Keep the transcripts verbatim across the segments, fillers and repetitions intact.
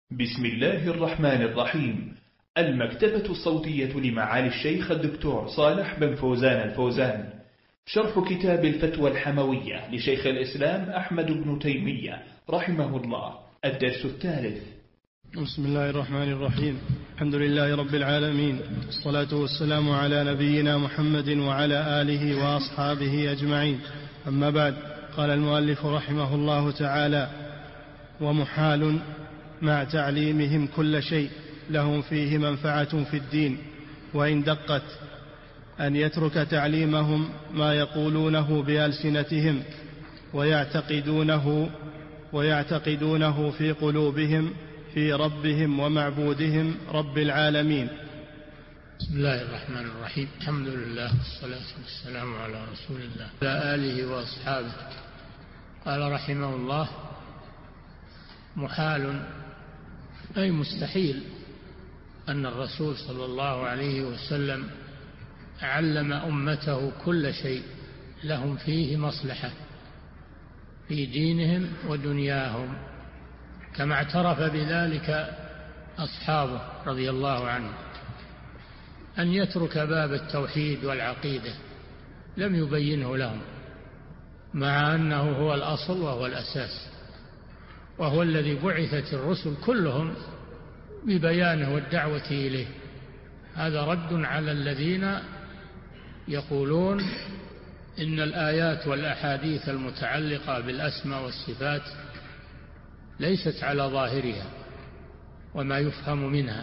بسم الله الرحمن الرحيم. المكتبة الصوتية لمعالي الشيخ الدكتور صالح بن فوزان الفوزان، شرح كتاب الفتوى الحموية لشيخ الإسلام أحمد بن تيمية رحمه الله، الدرس الثالث. بسم الله الرحمن الرحيم. الحمد لله رب العالمين، الصلاة والسلام على نبينا محمد وعلى آله وأصحابه أجمعين، أما بعد. قال المؤلف رحمه الله تعالى: ومحال مع تعليمهم كل شيء لهم فيه منفعة في الدين وإن دقت أن يترك تعليمهم ما يقولونه بألسنتهم ويعتقدونه ويعتقدونه في قلوبهم في ربهم ومعبودهم رب العالمين. بسم الله الرحمن الرحيم. الحمد لله والصلاة والسلام على رسول الله وعلى آله وأصحابه. قال رحمه الله: محال أي مستحيل أن الرسول صلى الله عليه وسلم علم أمته كل شيء لهم فيه مصلحة في دينهم ودنياهم، كما اعترف بذلك أصحابه رضي الله عنهم، أن يترك باب التوحيد والعقيدة لم يبينه لهم، مع أنه هو الأصل وهو الأساس، وهو الذي بعثت الرسل كلهم ببيانه والدعوة إليه. هذا رد على الذين يقولون إن الآيات والأحاديث المتعلقة بالأسماء والصفات ليست على ظاهرها وما يفهم منها،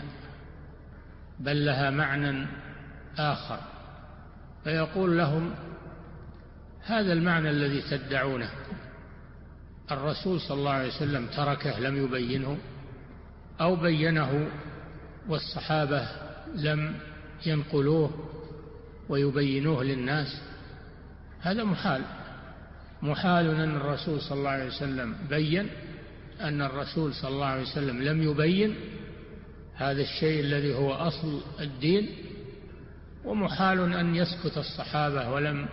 بل لها معنى آخر، فيقول لهم: هذا المعنى الذي تدعونه الرسول صلى الله عليه وسلم تركه لم يبينه، أو بينه والصحابة لم ينقلوه ويبينوه للناس. هذا محال. محال أن الرسول صلى الله عليه وسلم بين، أن الرسول صلى الله عليه وسلم لم يبين هذا الشيء الذي هو أصل الدين، ومحال أن يسكت الصحابة ولم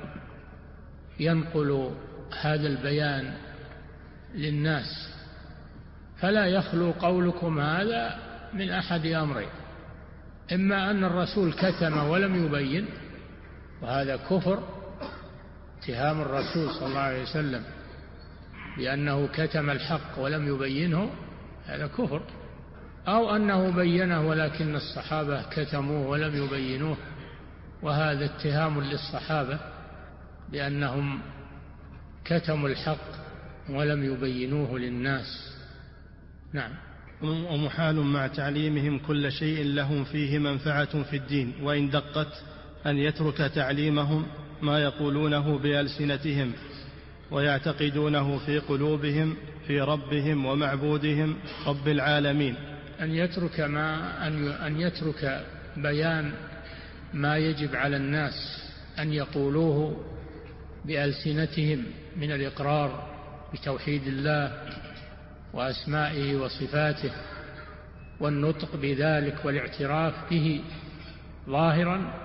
ينقلوا هذا البيان للناس. فلا يخلو قولكم هذا من أحد أمرين: إما أن الرسول كتم ولم يبين، وهذا كفر، اتهام الرسول صلى الله عليه وسلم بأنه كتم الحق ولم يبينه، هذا كفر، أو أنه بينه ولكن الصحابة كتموه ولم يبينوه، وهذا اتهام للصحابة بأنهم كتموا الحق ولم يبينوه للناس. نعم. ومحال مع تعليمهم كل شيء لهم فيه منفعة في الدين وإن دقت أن يترك تعليمهم ما يقولونه بألسنتهم ويعتقدونه في قلوبهم في ربهم ومعبودهم رب العالمين. أن يترك ما أن يترك بيان ما يجب على الناس أن يقولوه بألسنتهم من الإقرار بتوحيد الله وأسمائه وصفاته والنطق بذلك والاعتراف به ظاهرا،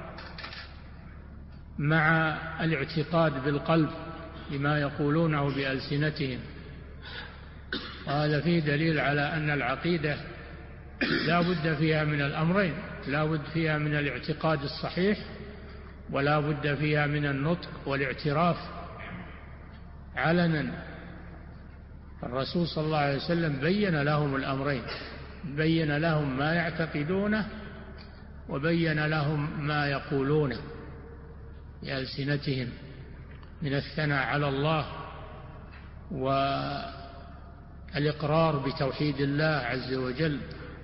مع الاعتقاد بالقلب بما يقولونه بألسنتهم. وهذا فيه دليل على أن العقيدة لا بد فيها من الأمرين: لا بد فيها من الاعتقاد الصحيح، ولا بد فيها من النطق والاعتراف علنا. الرسول صلى الله عليه وسلم بين لهم الأمرين: بين لهم ما يعتقدونه، وبين لهم ما يقولونه بألسنتهم من الثناء على الله والإقرار بتوحيد الله عز وجل.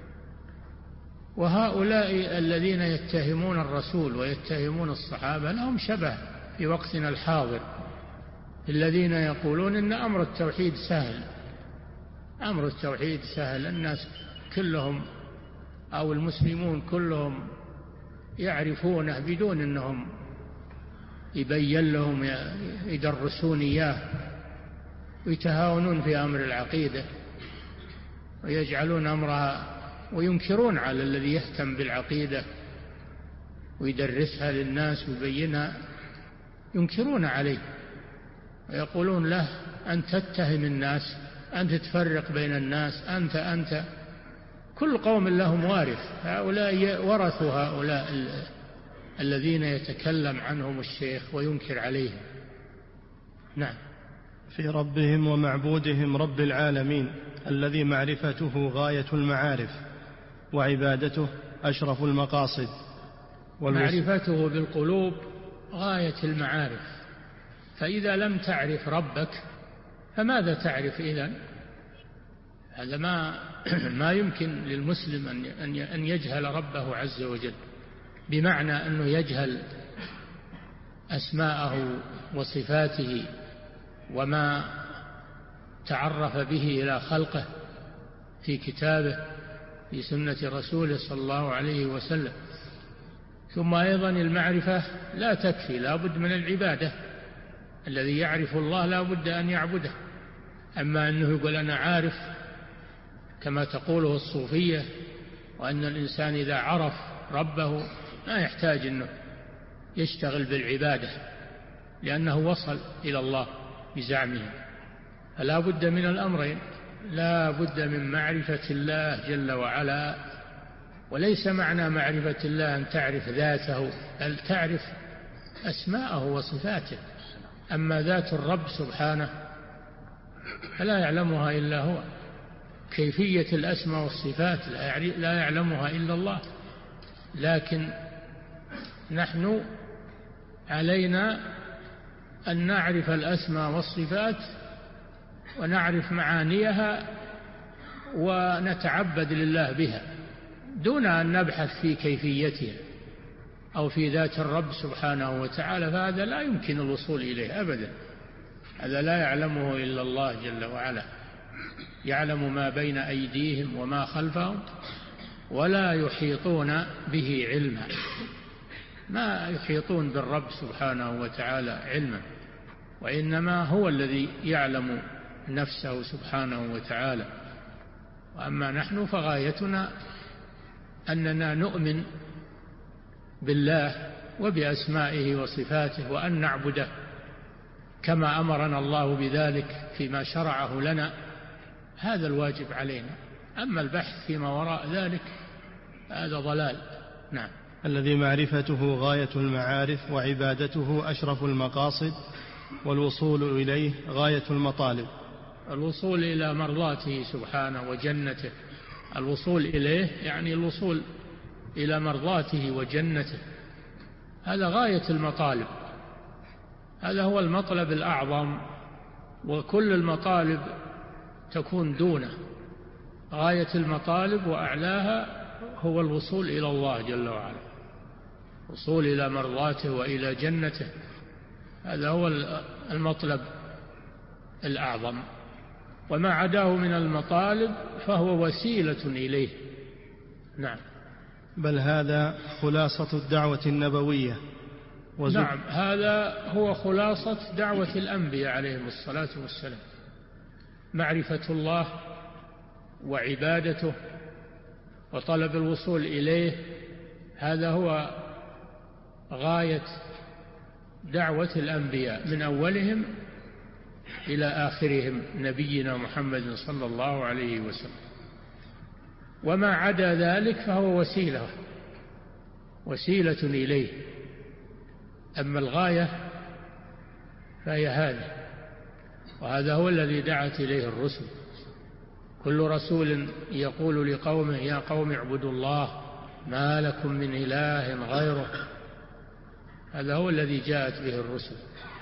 وهؤلاء الذين يتهمون الرسول ويتهمون الصحابة لهم شبه في وقتنا الحاضر، الذين يقولون إن أمر التوحيد سهل. أمر التوحيد سهل، الناس كلهم أو المسلمون كلهم يعرفونه بدون أنهم يبين لهم يدرسون إياه، ويتهاونون في أمر العقيدة ويجعلون أمرها وينكرون على الذي يهتم بالعقيدة ويدرسها للناس ويبينها، ينكرون عليه ويقولون له: أن تتهم الناس، أنت تفرق بين الناس، أنت أنت كل قوم لهم وارث، هؤلاء ورثوا هؤلاء الذين يتكلم عنهم الشيخ وينكر عليهم. نعم. في ربهم ومعبودهم رب العالمين الذي معرفته غاية المعارف وعبادته أشرف المقاصد. معرفته بالقلوب غاية المعارف، فإذا لم تعرف ربك فماذا تعرف إذن؟ هذا ما ما يمكن للمسلم أن يجهل ربه عز وجل، بمعنى أنه يجهل أسماءه وصفاته وما تعرف به إلى خلقه في كتابه في سنة رسوله صلى الله عليه وسلم. ثم أيضا المعرفة لا تكفي، لا بد من العبادة. الذي يعرف الله لا بد أن يعبده. أما أنه يقول أنا عارف كما تقوله الصوفية، وأن الإنسان إذا عرف ربه ما يحتاج أنه يشتغل بالعبادة لأنه وصل إلى الله بزعمه. فلا بد من الأمرين، لا بد من معرفة الله جل وعلا. وليس معنى معرفة الله أن تعرف ذاته، بل تعرف أسماءه وصفاته. أما ذات الرب سبحانه فلا يعلمها إلا هو، كيفية الأسماء والصفات لا يعلمها إلا الله. لكن نحن علينا أن نعرف الأسماء والصفات ونعرف معانيها ونتعبد لله بها دون أن نبحث في كيفيتها أو في ذات الرب سبحانه وتعالى، فهذا لا يمكن الوصول إليه أبدا. هذا لا يعلمه إلا الله جل وعلا. يعلم ما بين أيديهم وما خلفهم ولا يحيطون به علما. ما يحيطون بالرب سبحانه وتعالى علما، وإنما هو الذي يعلم نفسه سبحانه وتعالى. وأما نحن فغايتنا أننا نؤمن بالله وبأسمائه وصفاته وأن نعبده كما أمرنا الله بذلك فيما شرعه لنا. هذا الواجب علينا. أما البحث فيما وراء ذلك هذا ضلال. نعم. الذي معرفته غاية المعارف وعبادته أشرف المقاصد والوصول إليه غاية المطالب. الوصول إلى مرضاته سبحانه وجنته. الوصول إليه يعني الوصول إلى مرضاته وجنته، هذا غاية المطالب. هذا هو المطلب الأعظم، وكل المطالب تكون دونه. غاية المطالب وأعلاها هو الوصول إلى الله جل وعلا، الوصول إلى مرضاته وإلى جنته. هذا هو المطلب الأعظم، وما عداه من المطالب فهو وسيلة إليه. نعم. بل هذا خلاصة الدعوة النبوية. نعم، هذا هو خلاصة دعوة الأنبياء عليهم الصلاة والسلام. معرفة الله وعبادته وطلب الوصول إليه، هذا هو غاية دعوة الأنبياء من أولهم إلى آخرهم نبينا محمد صلى الله عليه وسلم. وما عدا ذلك فهو وسيلة وسيلة إليه. أما الغاية فهي هذه، وهذا هو الذي دعت إليه الرسل. كل رسول يقول لقومه يا قوم اعبدوا الله ما لكم من إله غيره. هذا هو الذي جاءت به الرسل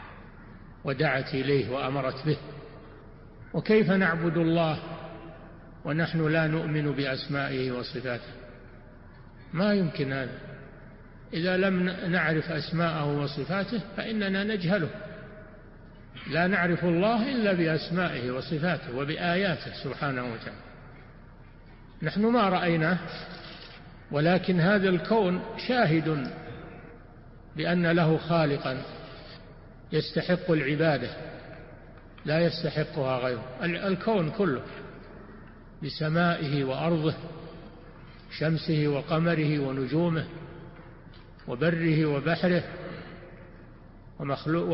ودعت إليه وأمرت به. وكيف نعبد الله ونحن لا نؤمن بأسمائه وصفاته؟ ما يمكن هذا. إذا لم نعرف أسماءه وصفاته فإننا نجهله. لا نعرف الله إلا بأسمائه وصفاته وبآياته سبحانه وتعالى. نحن ما رأيناه، ولكن هذا الكون شاهد بأن له خالقا يستحق العبادة لا يستحقها غيره. الكون كله بسمائه وأرضه، شمسه وقمره ونجومه وبره وبحره ومخلوق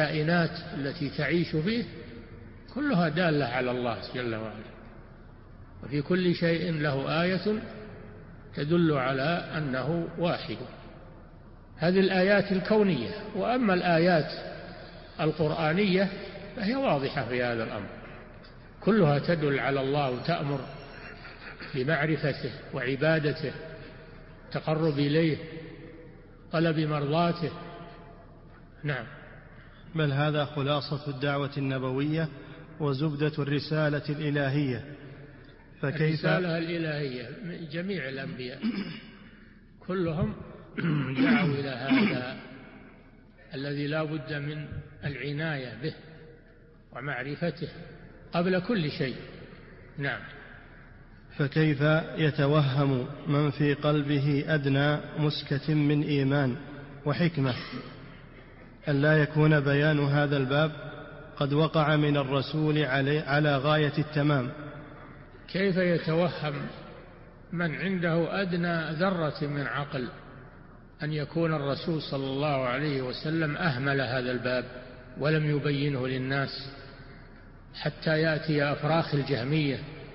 والكائنات التي تعيش فيه كلها دالة على الله جل وعلا. وفي كل شيء له آية تدل على أنه واحد. هذه الآيات الكونية. وأما الآيات القرآنية فهي واضحة في هذا الأمر، كلها تدل على الله وتأمر بمعرفته وعبادته، تقرب إليه، طلب مرضاته. نعم. بل هذا خلاصة الدعوة النبوية وزبدة الرسالة الإلهية. فكيف الرسالة الإلهية جميع الأنبياء كلهم دعوا إلى هذا الذي لا بد من العناية به ومعرفته قبل كل شيء. نعم. فكيف يتوهم من في قلبه أدنى مسكة من إيمان وحكمة أن لا يكون بيان هذا الباب قد وقع من الرسول على غاية التمام؟ كيف يتوهم من عنده أدنى ذرة من عقل أن يكون الرسول صلى الله عليه وسلم أهمل هذا الباب ولم يبينه للناس حتى يأتي أفراخ الجهمية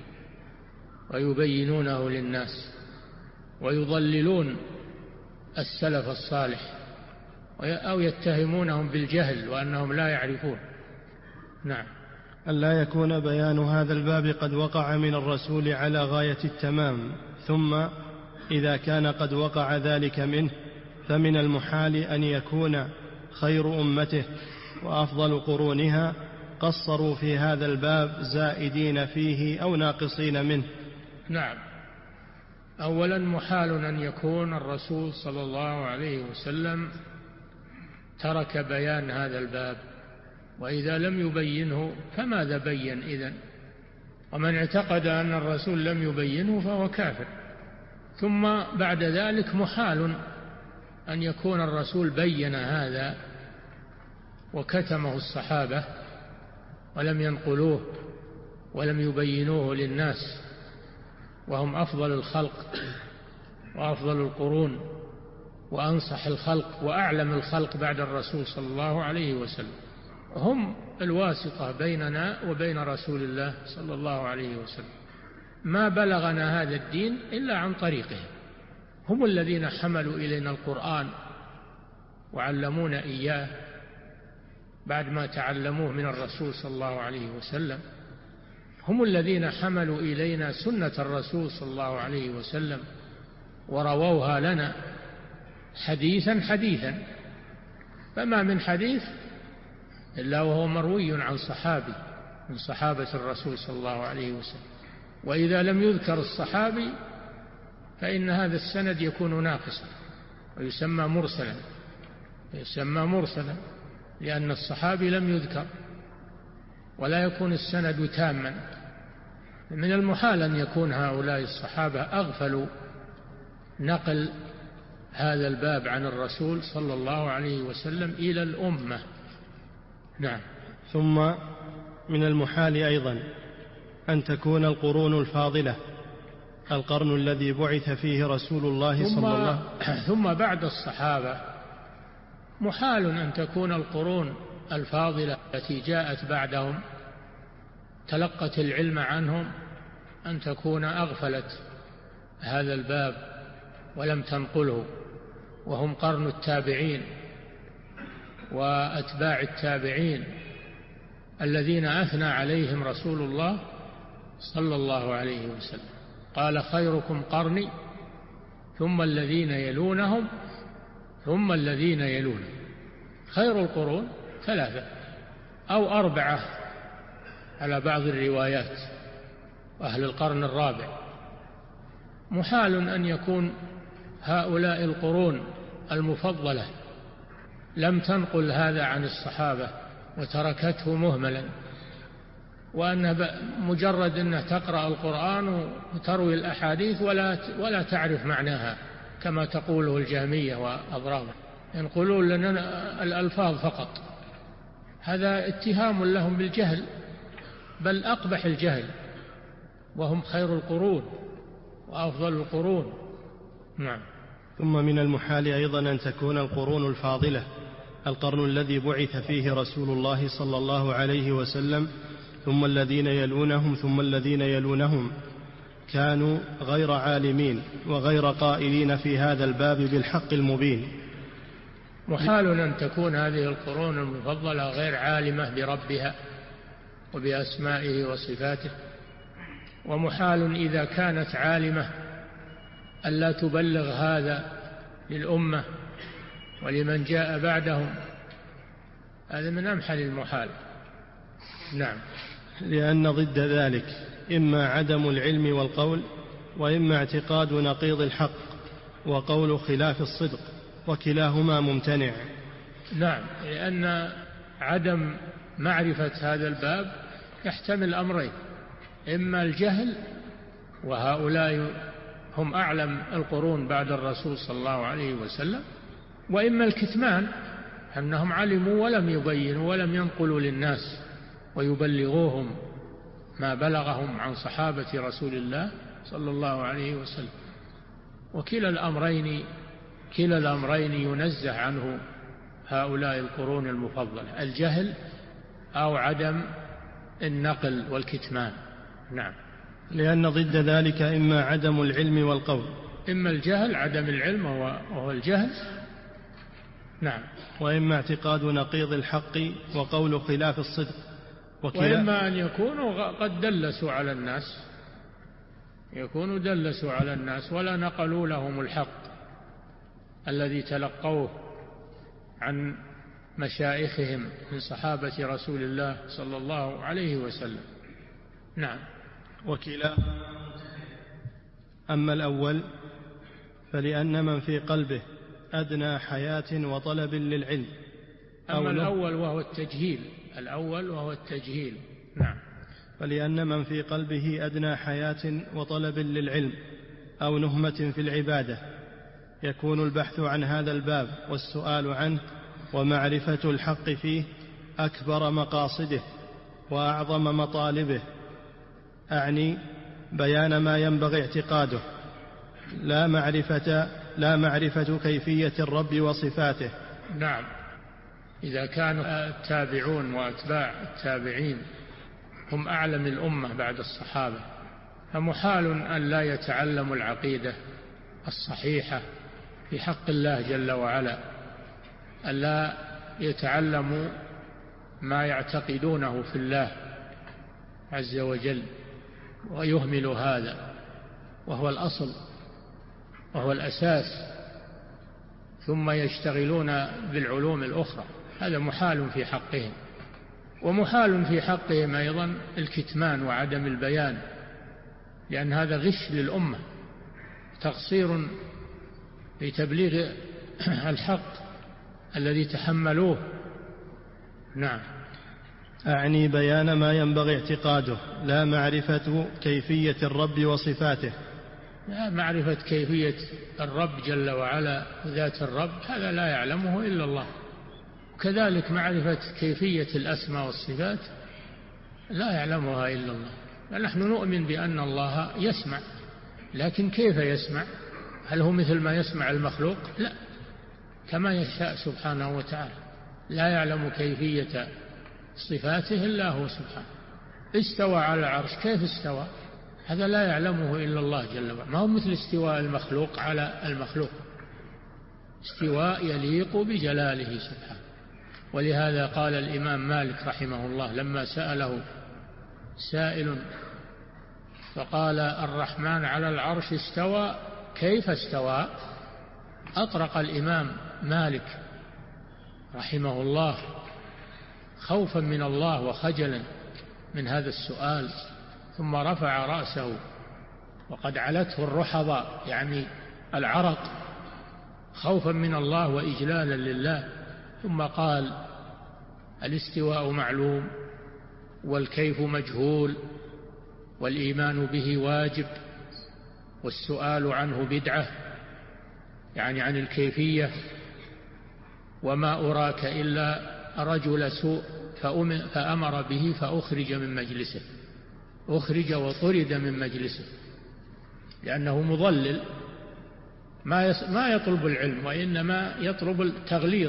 ويبينونه للناس ويضللون السلف الصالح أو يتهمونهم بالجهل وأنهم لا يعرفون. نعم. ألا يكون بيان هذا الباب قد وقع من الرسول على غاية التمام، ثم إذا كان قد وقع ذلك منه فمن المحال أن يكون خير أمته وأفضل قرونها قصروا في هذا الباب زائدين فيه أو ناقصين منه. نعم. أولا محال أن يكون الرسول صلى الله عليه وسلم ترك بيان هذا الباب، وإذا لم يبينه فماذا بين إذن؟ ومن اعتقد أن الرسول لم يبينه فهو كافر. ثم بعد ذلك محال أن يكون الرسول بين هذا وكتمه الصحابة ولم ينقلوه ولم يبينوه للناس، وهم أفضل الخلق وأفضل القرون وأنصح الخلق وأعلم الخلق بعد الرسول صلى الله عليه وسلم. هم الواسطة بيننا وبين رسول الله صلى الله عليه وسلم. ما بلغنا هذا الدين إلا عن طريقهم. هم الذين حملوا إلينا القرآن وعلمونا إياه بعد ما تعلموه من الرسول صلى الله عليه وسلم. هم الذين حملوا إلينا سنة الرسول صلى الله عليه وسلم ورووها لنا حديثا حديثا، فما من حديث إلا وهو مروي عن صحابي من صحابة الرسول صلى الله عليه وسلم. وإذا لم يذكر الصحابي فإن هذا السند يكون ناقصا ويسمى مرسلا يسمى مرسلا لأن الصحابي لم يذكر، ولا يكون السند تاما. من المحال أن يكون هؤلاء الصحابة أغفلوا نقل هذا الباب عن الرسول صلى الله عليه وسلم إلى الأمة. نعم. ثم من المحال أيضا أن تكون القرون الفاضلة القرن الذي بعث فيه رسول الله صلى الله عليه وسلم ثم بعد الصحابة محال أن تكون القرون الفاضلة التي جاءت بعدهم تلقت العلم عنهم أن تكون أغفلت هذا الباب ولم تنقله، وهم قرن التابعين وأتباع التابعين الذين أثنى عليهم رسول الله صلى الله عليه وسلم. قال خيركم قرني ثم الذين يلونهم ثم الذين يلونهم. خير القرون ثلاثة أو أربعة على بعض الروايات، أهل القرن الرابع. محال أن يكون هؤلاء القرون المفضلة لم تنقل هذا عن الصحابة وتركته مهملا، وأن مجرد أنها تقرأ القرآن وتروي الأحاديث ولا ولا تعرف معناها كما تقوله الجهمية وأضرابه، ينقلون لنا الألفاظ فقط. هذا اتهام لهم بالجهل، بل أقبح الجهل، وهم خير القرون وأفضل القرون. نعم. ثم من المحال أيضا أن تكون القرون الفاضلة القرن الذي بعث فيه رسول الله صلى الله عليه وسلم ثم الذين يلونهم ثم الذين يلونهم كانوا غير عالمين وغير قائلين في هذا الباب بالحق المبين. محال أن تكون هذه القرون المفضلة غير عالمة بربها وبأسمائه وصفاته، ومحال إذا كانت عالمة ألا تبلغ هذا للأمة ولمن جاء بعدهم، هذا من أمحل المحال. نعم. لأن ضد ذلك إما عدم العلم والقول، وإما اعتقاد نقيض الحق وقول خلاف الصدق، وكلاهما ممتنع. نعم، لأن عدم معرفة هذا الباب يحتمل أمرين: إما الجهل، وهؤلاء هم أعلم القرون بعد الرسول صلى الله عليه وسلم، وإما الكتمان، أنهم علموا ولم يبينوا ولم ينقلوا للناس ويبلغوهم ما بلغهم عن صحابة رسول الله صلى الله عليه وسلم. وكلا الأمرين كلا الأمرين ينزه عنه هؤلاء القرون المفضلة: الجهل أو عدم النقل والكتمان. نعم. لأن ضد ذلك إما عدم العلم والقول، إما الجهل، عدم العلم وهو الجهل. نعم. وإما اعتقاد نقيض الحق وقول خلاف الصدق، وإما أن يكونوا قد دلسوا على الناس يكونوا دلسوا على الناس ولا نقلوا لهم الحق الذي تلقوه عن مشايخهم من صحابة رسول الله صلى الله عليه وسلم. نعم. وكلا. أما الأول فلأن من في قلبه أدنى حياة وطلب للعلم. أما الأول وهو التجهيل الأول وهو التجهيل. نعم. فلأن من في قلبه أدنى حياة وطلب للعلم أو نهمة في العبادة يكون البحث عن هذا الباب والسؤال عنه ومعرفة الحق فيه أكبر مقاصده وأعظم مطالبه، أعني بيان ما ينبغي اعتقاده، لا معرفة, لا معرفة كيفية الرب وصفاته. نعم. إذا كان التابعون وأتباع التابعين هم أعلم الأمة بعد الصحابة، فمحال أن لا يتعلموا العقيدة الصحيحة في حق الله جل وعلا، أن لا يتعلموا ما يعتقدونه في الله عز وجل ويهملوا هذا، وهو الأصل وهو الأساس، ثم يشتغلون بالعلوم الأخرى. هذا محال في حقهم. ومحال في حقهم أيضا الكتمان وعدم البيان، لأن هذا غش للأمة، تقصير في تبليغ الحق الذي تحملوه. نعم. أعني بيان ما ينبغي اعتقاده، لا معرفة كيفية الرب وصفاته. لا معرفة كيفية الرب جل وعلا ذات الرب، هذا لا يعلمه إلا الله. وكذلك معرفة كيفية الأسماء والصفات لا يعلمها إلا الله. فنحن نؤمن بأن الله يسمع، لكن كيف يسمع؟ هل هو مثل ما يسمع المخلوق؟ لا، كما يشاء سبحانه وتعالى. لا يعلم كيفية صفاته إلا هو سبحانه. استوى على العرش، كيف استوى؟ هذا لا يعلمه إلا الله جل وعلا. ما هو مثل استواء المخلوق على المخلوق، استواء يليق بجلاله سبحانه. ولهذا قال الإمام مالك رحمه الله لما سأله سائل فقال: الرحمن على العرش استوى، كيف استوى؟ أطرق الإمام مالك رحمه الله خوفا من الله وخجلا من هذا السؤال، ثم رفع رأسه وقد علته الرحضة، يعني العرق، خوفا من الله وإجلالا لله، ثم قال: الاستواء معلوم، والكيف مجهول، والإيمان به واجب، والسؤال عنه بدعة، يعني عن الكيفية. وما أراك إلا رجل سوء فأمر به فأخرج من مجلسه، أخرج وطرد من مجلسه، لأنه مضلل، ما يطلب العلم، وإنما يطلب التغليط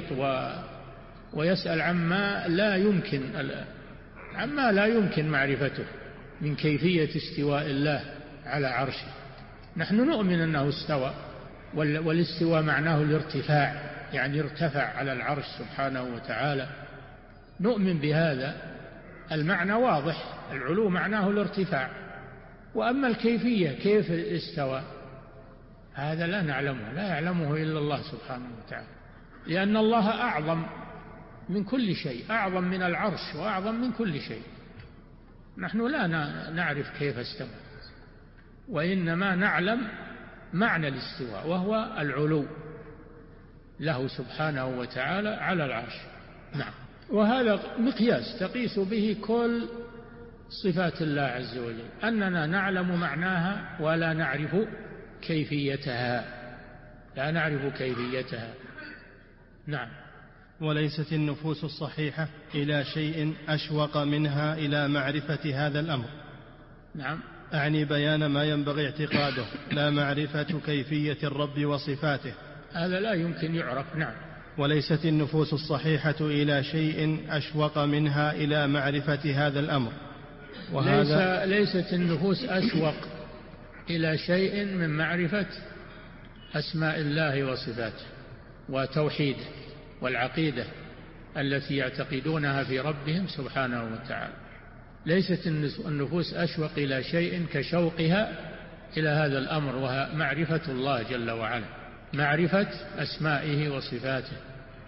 ويسأل عما لا يمكن عما لا يمكن معرفته من كيفية استواء الله على عرشه. نحن نؤمن أنه استوى، والاستواء معناه الارتفاع، يعني ارتفع على العرش سبحانه وتعالى، نؤمن بهذا. المعنى واضح، العلو معناه الارتفاع. وأما الكيفية كيف استوى هذا لا نعلمه، لا يعلمه إلا الله سبحانه وتعالى، لأن الله أعظم من كل شيء، أعظم من العرش وأعظم من كل شيء. نحن لا نعرف كيف استوى، وإنما نعلم معنى الاستواء وهو العلو له سبحانه وتعالى على العرش. نعم. وهذا مقياس تقيس به كل صفات الله عز وجل، أننا نعلم معناها ولا نعرف كيفيتها، لا نعرف كيفيتها. نعم. وليست النفوس الصحيحة إلى شيء أشوق منها إلى معرفة هذا الأمر. نعم. أعني بيان ما ينبغي اعتقاده، لا معرفة كيفية الرب وصفاته، هذا لا يمكن يعرف. نعم. وليست النفوس الصحيحة إلى شيء أشوق منها إلى معرفة هذا الأمر. وهذا ليس ليست النفوس أشوق إلى شيء من معرفة أسماء الله وصفاته وتوحيده والعقيدة التي يعتقدونها في ربهم سبحانه وتعالى. ليست النفوس أشوق إلى شيء كشوقها إلى هذا الأمر، وهو معرفة الله جل وعلا، معرفة أسمائه وصفاته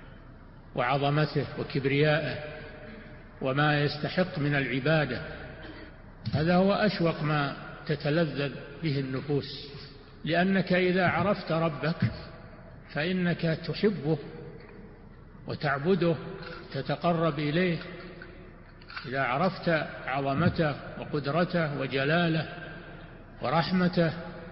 وعظمته وكبريائه وما يستحق من العبادة. هذا هو أشوق ما تتلذذ به النفوس، لأنك إذا عرفت ربك فإنك تحبه وتعبده تتقرب إليه. إذا عرفت عظمته وقدرته وجلاله ورحمته،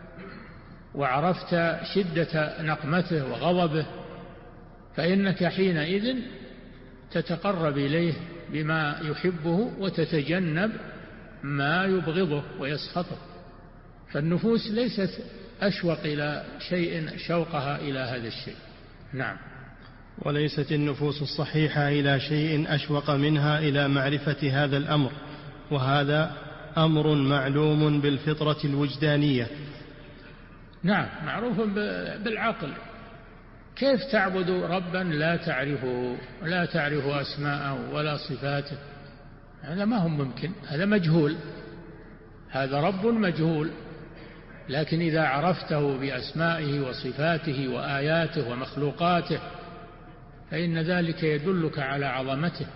وعرفت شدة نقمته وغضبه، فإنك حينئذ تتقرب إليه بما يحبه وتتجنب ما يبغضه ويسخطه. فالنفوس ليست أشوق إلى شيء شوقها إلى هذا الشيء. نعم. وليست النفوس الصحيحة إلى شيء أشوق منها إلى معرفة هذا الأمر، وهذا أمر معلوم بالفطرة الوجدانية. نعم، معروف بالعقل. كيف تعبد ربا لا تعرفه، لا تعرف أسماءه ولا صفاته؟ هذا ما هو ممكن، هذا مجهول، هذا رب مجهول. لكن إذا عرفته بأسمائه وصفاته وآياته ومخلوقاته فإن ذلك يدلك على عظمته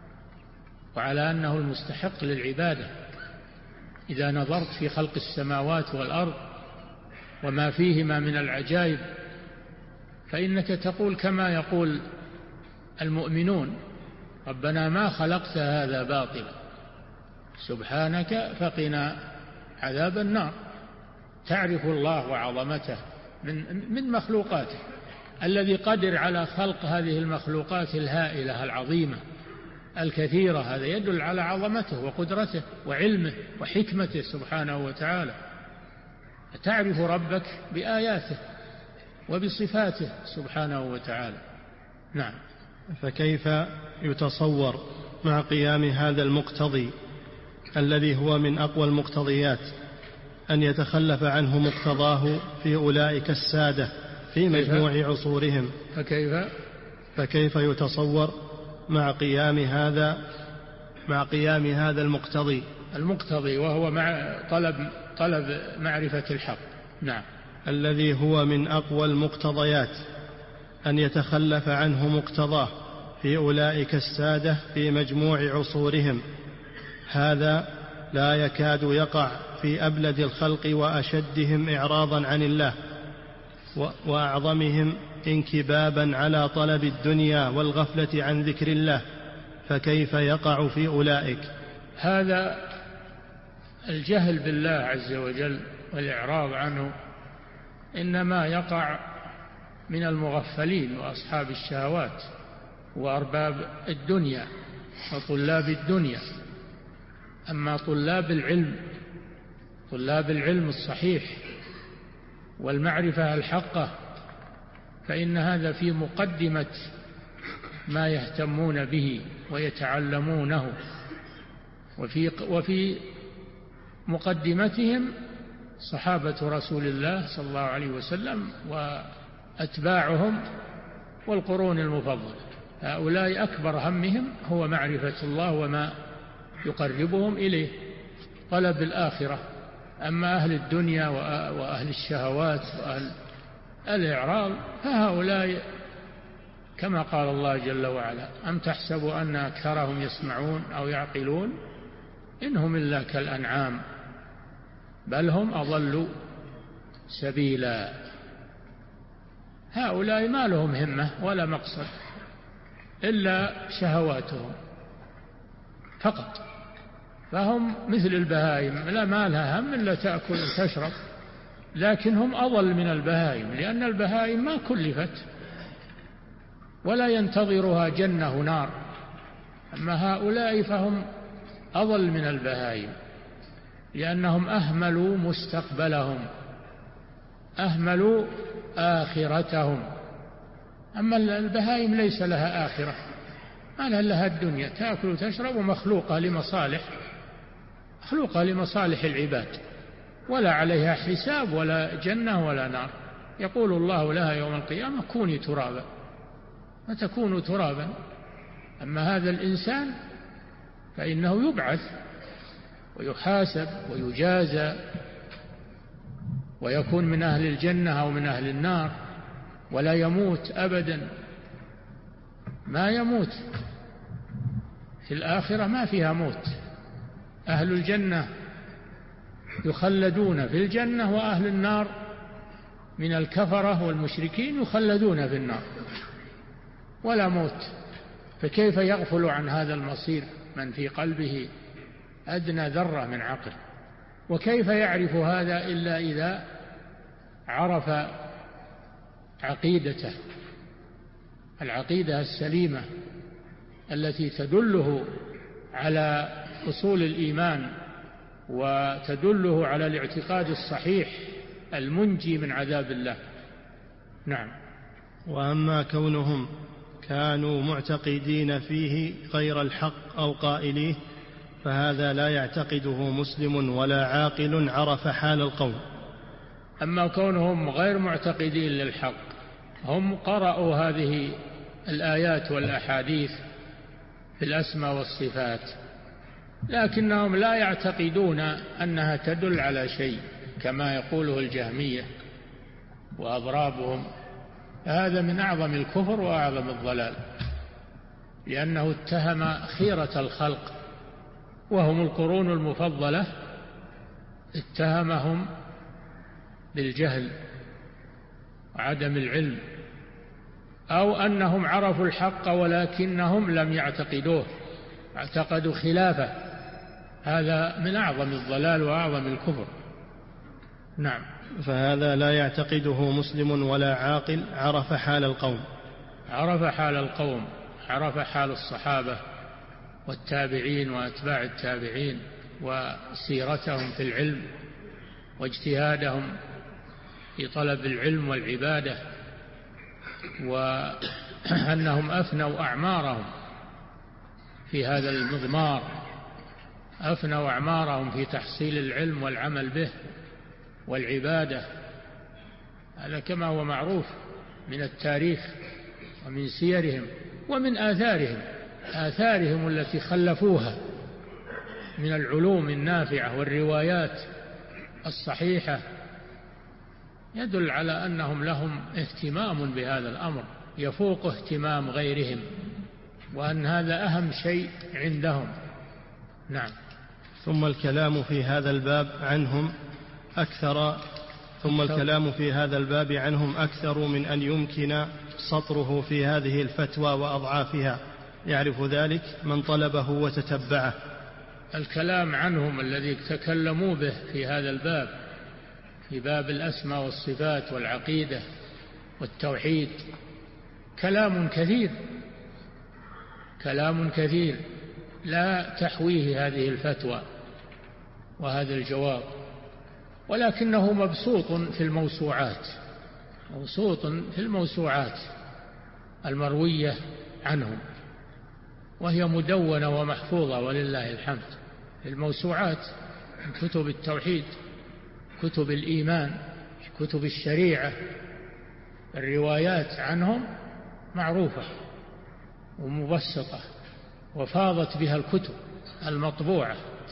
وعلى أنه المستحق للعبادة. إذا نظرت في خلق السماوات والأرض وما فيهما من العجائب فإنك تقول كما يقول المؤمنون: ربنا ما خلقت هذا باطلا سبحانك فقنا عذاب النار. تعرف الله وعظمته من من مخلوقاته، الذي قدر على خلق هذه المخلوقات الهائلة العظيمة الكثيرة. هذا يدل على عظمته وقدرته وعلمه وحكمته سبحانه وتعالى. تعرف ربك بآياته وبصفاته سبحانه وتعالى. نعم. فكيف يتصور مع قيام هذا المقتضي الذي هو من أقوى المقتضيات أن يتخلف عنه مقتضاه في أولئك السادة في مجموع عصورهم؟ فكيف فكيف يتصور مع قيام هذا مع قيام هذا المقتضي المقتضي وهو مع طلب طلب معرفة الحق. نعم. الذي هو من أقوى المقتضيات أن يتخلف عنه مقتضاه في أولئك السادة في مجموع عصورهم. هذا لا يكاد يقع في أبلد الخلق وأشدهم إعراضا عن الله وأعظمهم انكبابا على طلب الدنيا والغفلة عن ذكر الله، فكيف يقع في أولئك؟ هذا الجهل بالله عز وجل والإعراض عنه إنما يقع من المغفلين وأصحاب الشهوات وأرباب الدنيا وطلاب الدنيا. أما طلاب العلم طلاب العلم الصحيح والمعرفة الحقة فإن هذا في مقدمة ما يهتمون به ويتعلمونه، وفي وفي مقدمتهم صحابة رسول الله صلى الله عليه وسلم وأتباعهم والقرون المفضلة. هؤلاء أكبر همهم هو معرفة الله وما يقربهم إليه، طلب الآخرة. أما أهل الدنيا وأهل الشهوات وأهل الإعراض فهؤلاء كما قال الله جل وعلا: أم تحسب أن أكثرهم يسمعون أو يعقلون إنهم إلا كالأنعام بل هم أضل سبيلا. هؤلاء ما لهم همة ولا مقصد إلا شهواتهم فقط، فهم مثل البهائم لا ما لها هم إلا تأكل وتشرب، لكن هم أضل من البهائم، لأن البهائم ما كلفت ولا ينتظرها جنة ونار، أما هؤلاء فهم أضل من البهائم لأنهم أهملوا مستقبلهم، أهملوا آخرتهم. أما البهائم ليس لها آخرة، ما لها الدنيا، تأكل وتشرب ومخلوقة لمصالح مخلوقة لمصالح العباد، ولا عليها حساب ولا جنة ولا نار. يقول الله لها يوم القيامة: كوني ترابا، فتكون ترابا. أما هذا الإنسان فإنه يبعث ويحاسب ويجازى ويكون من أهل الجنة أو من أهل النار، ولا يموت أبدا، ما يموت. في الآخرة ما فيها موت، أهل الجنة يخلدون في الجنة، وأهل النار من الكفرة والمشركين يخلدون في النار ولا موت. فكيف يغفل عن هذا المصير من في قلبه أدنى ذرة من عقل؟ وكيف يعرف هذا إلا إذا عرف عقيدته، العقيدة السليمة التي تدله على أصول الإيمان وتدله على الاعتقاد الصحيح المنجي من عذاب الله. نعم. وأما كونهم كانوا معتقدين فيه غير الحق أو قائليه فهذا لا يعتقده مسلم ولا عاقل عرف حال القوم. أما كونهم غير معتقدين للحق، هم قرأوا هذه الآيات والأحاديث في الأسماء والصفات، لكنهم لا يعتقدون أنها تدل على شيء كما يقوله الجهمية وأضرابهم. هذا من أعظم الكفر وأعظم الضلال، لأنه اتهم خيرة الخلق وهم القرون المفضلة، اتهمهم بالجهل وعدم العلم، أو أنهم عرفوا الحق ولكنهم لم يعتقدوه، اعتقدوا خلافه. هذا من أعظم الضلال وأعظم الكفر. نعم. فهذا لا يعتقده مسلم ولا عاقل عرف حال القوم. عرف حال القوم، عرف حال الصحابة والتابعين وأتباع التابعين وسيرتهم في العلم واجتهادهم في طلب العلم والعبادة، وأنهم أفنوا أعمارهم في هذا المضمار، أفنوا أعمارهم في تحصيل العلم والعمل به والعبادة. هذا كما هو معروف من التاريخ ومن سيرهم ومن آثارهم آثارهم التي خلفوها من العلوم النافعة والروايات الصحيحة، يدل على أنهم لهم اهتمام بهذا الأمر يفوق اهتمام غيرهم، وأن هذا أهم شيء عندهم. نعم. ثم الكلام في هذا الباب عنهم أكثر ثم الكلام في هذا الباب عنهم أكثر من أن يمكن سطره في هذه الفتوى وأضعافها، يعرف ذلك من طلبه وتتبعه. الكلام عنهم الذي تكلموا به في هذا الباب، في باب الأسماء والصفات والعقيدة والتوحيد، كلام كثير كلام كثير لا تحويه هذه الفتوى وهذا الجواب، ولكنه مبسوط في الموسوعات مبسوط في الموسوعات المروية عنهم، وهي مدونة ومحفوظة ولله الحمد، الموسوعات من كتب التوحيد كتب الإيمان كتب الشريعة الروايات عنهم معروفة ومبسطة، وفاضت بها الكتب المطبوعة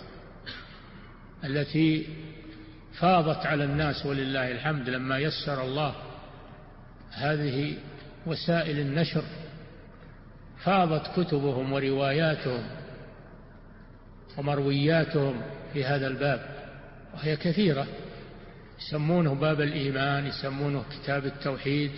التي فاضت على الناس ولله الحمد لما يسر الله هذه وسائل النشر، فاضت كتبهم ورواياتهم ومروياتهم في هذا الباب، وهي كثيرة. يسمونه باب الإيمان، يسمونه كتاب التوحيد،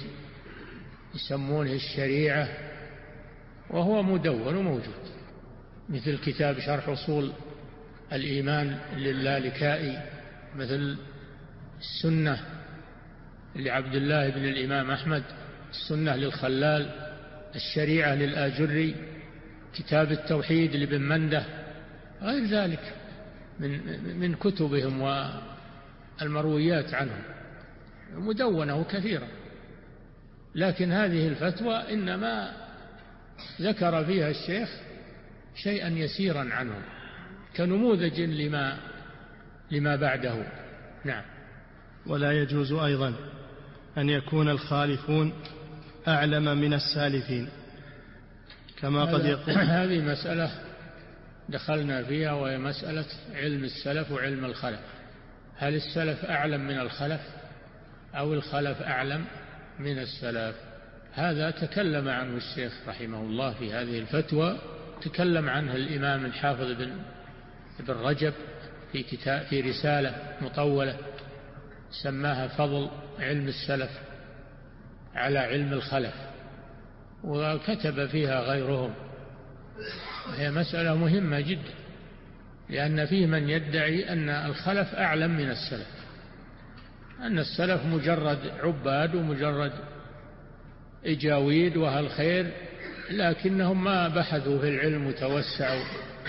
يسمونه الشريعة، وهو مدون وموجود، مثل كتاب شرح أصول الإيمان للالكائي، مثل السنة لعبد الله بن الإمام أحمد، السنة للخلال، الشريعة للآجري، كتاب التوحيد لابن منده، غير ذلك من من كتبهم والمرويات عنهم مدونة كثيرا. لكن هذه الفتوى إنما ذكر فيها الشيخ شيئا يسيرا عنهم كنموذج لما لما بعده. نعم. ولا يجوز أيضا أن يكون الخالفون أعلم من السالفين كما قد يقول. هذه مسألة دخلنا فيها، وهي مسألة علم السلف وعلم الخلف. هل السلف أعلم من الخلف أو الخلف أعلم من السلف؟ هذا تكلم عنه الشيخ رحمه الله في هذه الفتوى، تكلم عنه الإمام الحافظ بن ابن رجب في كتاب في رسالة مطولة سماها فضل علم السلف على علم الخلف، وكتب فيها غيرهم. هي مسألة مهمة جدا، لأن فيه من يدعي أن الخلف أعلم من السلف، أن السلف مجرد عباد ومجرد إجاويد وأهل خير، لكنهم ما بحثوا في العلم وتوسعوا،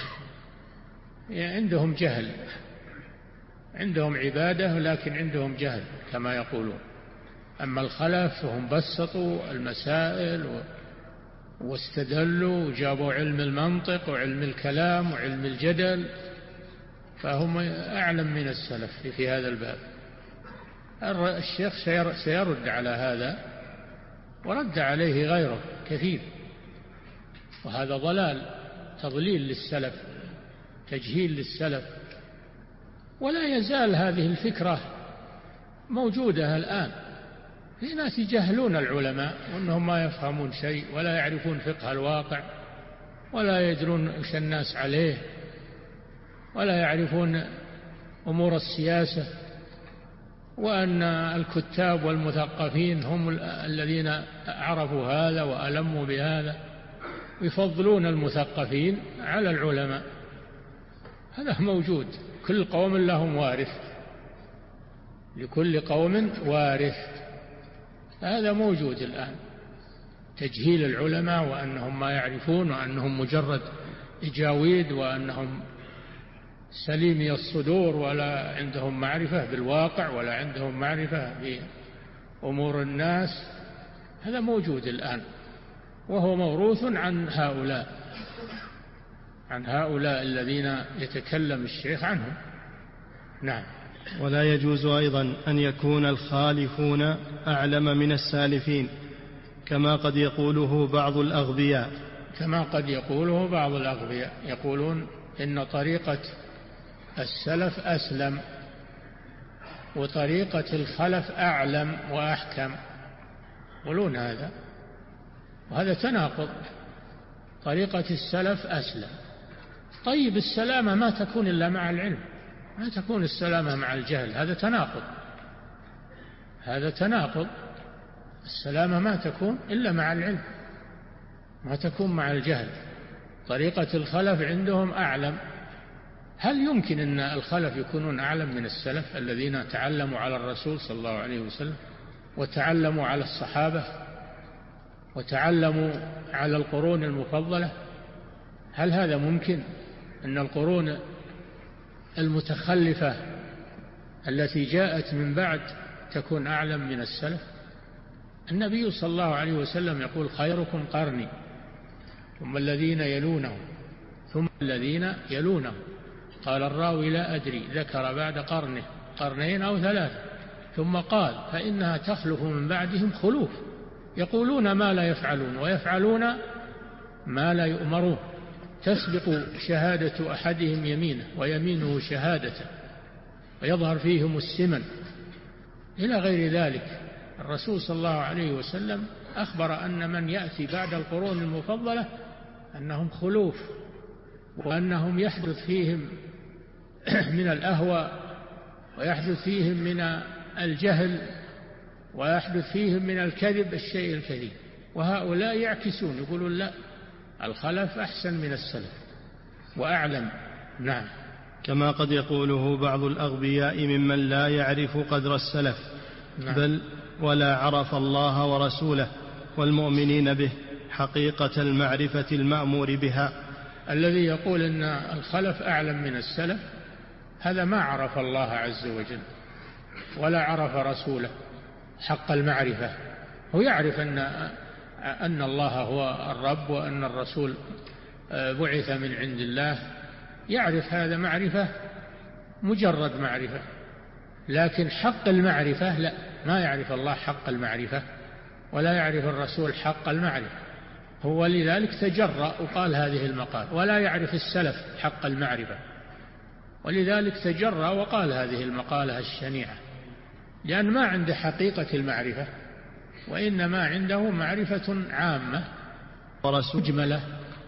يعني عندهم جهل، عندهم عبادة لكن عندهم جهل كما يقولون. أما الخلف فهم بسطوا المسائل واستدلوا وجابوا علم المنطق وعلم الكلام وعلم الجدل، فهم أعلم من السلف في هذا الباب. الشيخ سيرد على هذا، ورد عليه غيره كثير، وهذا ضلال، تضليل للسلف، تجهيل للسلف. ولا يزال هذه الفكرة موجودة الآن، في ناس يجهلون العلماء وأنهم ما يفهمون شيء ولا يعرفون فقه الواقع ولا يدرون وش الناس عليه ولا يعرفون أمور السياسة، وأن الكتاب والمثقفين هم الذين عرفوا هذا وألموا بهذا، يفضلون المثقفين على العلماء. هذا موجود، كل قوم لهم وارث، لكل قوم وارث، هذا موجود الآن، تجهيل العلماء وأنهم ما يعرفون وأنهم مجرد إجاويد وأنهم سليمي الصدور ولا عندهم معرفة بالواقع ولا عندهم معرفة بأمور الناس. هذا موجود الآن، وهو موروث عن هؤلاء عن هؤلاء الذين يتكلم الشيخ عنهم. نعم. ولا يجوز أيضا أن يكون الخالفون أعلم من السالفين كما قد يقوله بعض الأغبياء كما قد يقوله بعض الأغبياء يقولون إن طريقة السلف أسلم وطريقة الخلف أعلم وأحكم، يقولون هذا، وهذا تناقض. طريقة السلف أسلم، طيب السلامة ما تكون إلا مع العلم، ما تكون السلامة مع الجهل، هذا تناقض، هذا تناقض. السلامة ما تكون إلا مع العلم، ما تكون مع الجهل. طريقة الخلف عندهم أعلم. هل يمكن أن الخلف يكونون أعلم من السلف الذين تعلموا على الرسول صلى الله عليه وسلم وتعلموا على الصحابة وتعلموا على القرون المفضلة؟ هل هذا ممكن أن القرون المتخلفة التي جاءت من بعد تكون أعلم من السلف؟ النبي صلى الله عليه وسلم يقول خيركم قرني ثم الذين يلونهم ثم الذين يلونهم. قال الراوي لا أدري ذكر بعد قرنه قرنين أو ثلاثة. ثم قال فإنها تخلف من بعدهم خلوف يقولون ما لا يفعلون ويفعلون ما لا يؤمرون، تسبق شهادة أحدهم يمينه ويمينه شهادته ويظهر فيهم السمن إلى غير ذلك. الرسول صلى الله عليه وسلم أخبر أن من يأتي بعد القرون المفضلة أنهم خلوف، وأنهم يحدث فيهم من الأهواء، ويحدث فيهم من الجهل، ويحدث فيهم من الكذب الشيء الكثير. وهؤلاء يعكسون يقولون لا، الخلف أحسن من السلف وأعلم. نعم. كما قد يقوله بعض الأغبياء ممن لا يعرف قدر السلف. نعم. بل ولا عرف الله ورسوله والمؤمنين به حقيقة المعرفة المأمور بها. الذي يقول أن الخلف أعلم من السلف هذا ما عرف الله عز وجل ولا عرف رسوله حق المعرفة. هو يعرف أن أن الله هو الرب وأن الرسول بعث من عند الله، يعرف هذا معرفة مجرد معرفة، لكن حق المعرفة لا، ما يعرف الله حق المعرفة ولا يعرف الرسول حق المعرفة. هو لذلك تجرأ وقال هذه المقال، ولا يعرف السلف حق المعرفة ولذلك تجرأ وقال هذه المقالة الشنيعة، لأن ما عنده حقيقة المعرفة وإنما عنده معرفة عامة مجملة،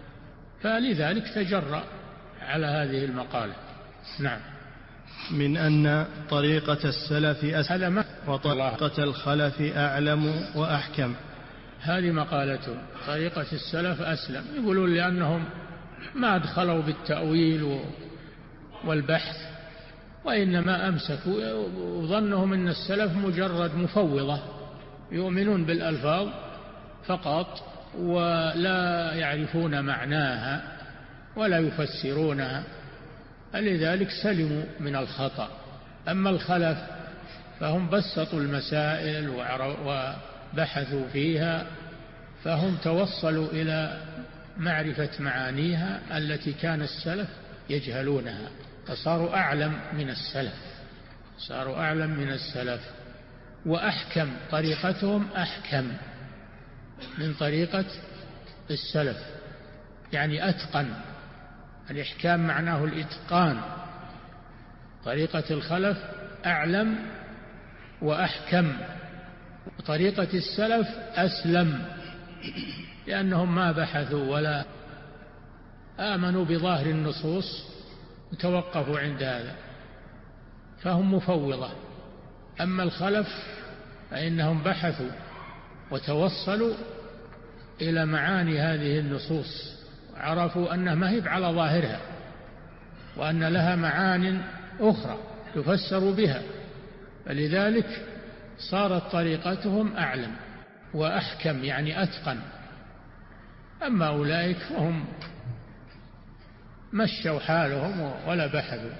فلذلك تجرأ على هذه المقالة. نعم. من أن طريقة السلف أسلم وطريقة الخلف أعلم وأحكم. هذه مقالته، طريقة السلف أسلم، يقولون لأنهم ما أدخلوا بالتأويل والبحث، وإنما أمسكوا وظنهم أن السلف مجرد مفوضة يؤمنون بالألفاظ فقط ولا يعرفون معناها ولا يفسرونها، لذلك سلموا من الخطأ. أما الخلف فهم بسطوا المسائل وبحثوا فيها، فهم توصلوا إلى معرفة معانيها التي كان السلف يجهلونها، فصاروا أعلم من السلف، صاروا أعلم من السلف وأحكم، طريقتهم أحكم من طريقة السلف، يعني أتقن. الإحكام معناه الإتقان. طريقة الخلف أعلم وأحكم، طريقة السلف أسلم، لأنهم ما بحثوا ولا آمنوا بظاهر النصوص وتوقفوا عند هذا، فهم مفوضة. أما الخلف فإنهم بحثوا وتوصلوا إلى معاني هذه النصوص، عرفوا أنها ما هي على ظاهرها وأن لها معان أخرى تفسر بها، فلذلك صارت طريقتهم أعلم وأحكم، يعني أتقن. أما أولئك فهم مشوا حالهم ولا بحثوا.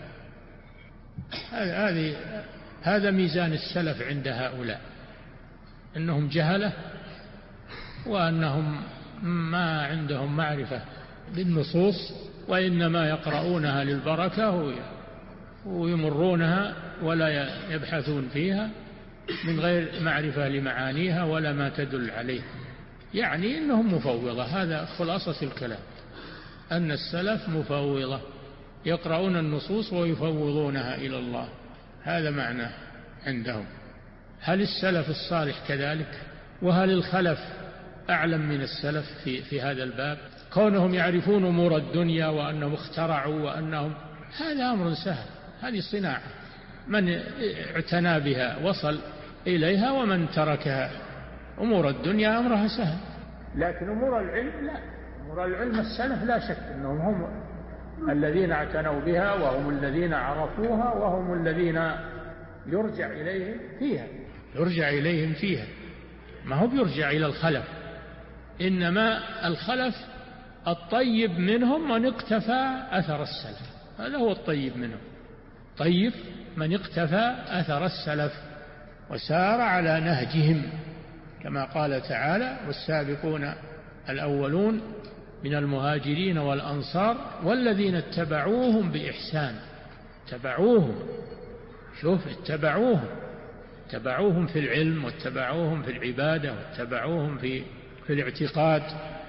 هذه هذا ميزان السلف عند هؤلاء، أنهم جهلة وأنهم ما عندهم معرفة بالنصوص، وإنما يقرؤونها للبركة ويمرونها ولا يبحثون فيها من غير معرفة لمعانيها ولا ما تدل عليه، يعني إنهم مفوضة. هذا خلاصة الكلام، أن السلف مفوضة يقرؤون النصوص ويفوضونها إلى الله، هذا معناه عندهم. هل السلف الصالح كذلك؟ وهل الخلف أعلم من السلف في, في هذا الباب؟ كونهم يعرفون أمور الدنيا وأنهم اخترعوا وأنهم، هذا أمر سهل، هذه صناعة، من اعتنى بها وصل إليها ومن تركها. أمور الدنيا أمرها سهل، لكن أمور العلم لا. أمور العلم السلف لا شك أنهم هم الذين اعتنوا بها وهم الذين عرفوها وهم الذين يرجع إليهم فيها، يرجع إليهم فيها، ما هو بيرجع إلى الخلف. إنما الخلف الطيب منهم من اقتفى أثر السلف، هذا هو الطيب منهم. طيب من اقتفى أثر السلف وسار على نهجهم، كما قال تعالى: والسابقون الأولون من المهاجرين والأنصار والذين اتبعوهم بإحسان. تبعوهم شوف اتبعوهم اتبعوهم في العلم، واتبعوهم في العبادة، واتبعوهم في في الاعتقاد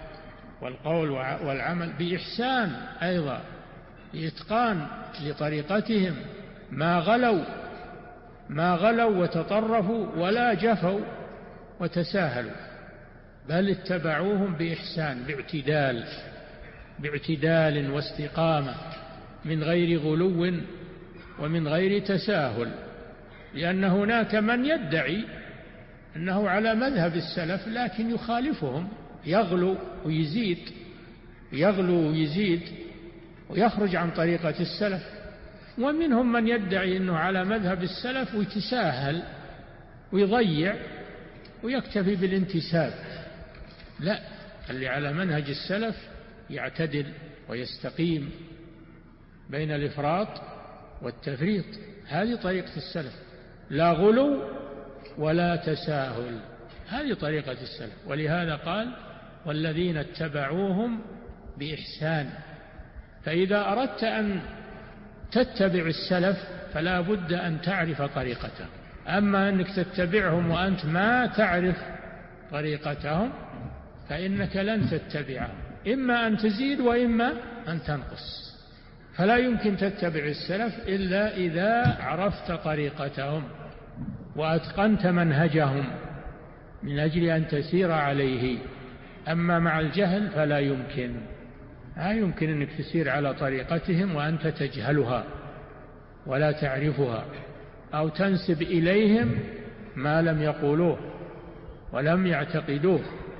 والقول والعمل بإحسان أيضا، بإتقان لطريقتهم، ما غلوا ما غلوا وتطرفوا ولا جفوا وتساهلوا، بل اتبعوهم بإحسان، باعتدال باعتدال واستقامة، من غير غلو ومن غير تساهل. لأن هناك من يدعي أنه على مذهب السلف لكن يخالفهم، يغلو ويزيد يغلو ويزيد ويخرج عن طريقة السلف، ومنهم من يدعي أنه على مذهب السلف ويتساهل ويضيع ويكتفي بالانتساب. لا، اللي على منهج السلف يعتدل ويستقيم بين الإفراط والتفريط، هذه طريقة السلف، لا غلو ولا تساهل، هذه طريقة السلف. ولهذا قال والذين اتبعوهم بإحسان. فإذا أردت أن تتبع السلف فلا بد أن تعرف طريقتهم، أما أنك تتبعهم وأنت ما تعرف طريقتهم فإنك لن تتبعهم، إما أن تزيد وإما أن تنقص. فلا يمكن تتبع السلف إلا إذا عرفت طريقتهم وأتقنت منهجهم من أجل أن تسير عليه. أما مع الجهل فلا يمكن، لا يمكن أنك تسير على طريقتهم وأنت تجهلها ولا تعرفها، أو تنسب إليهم ما لم يقولوه ولم يعتقدوه،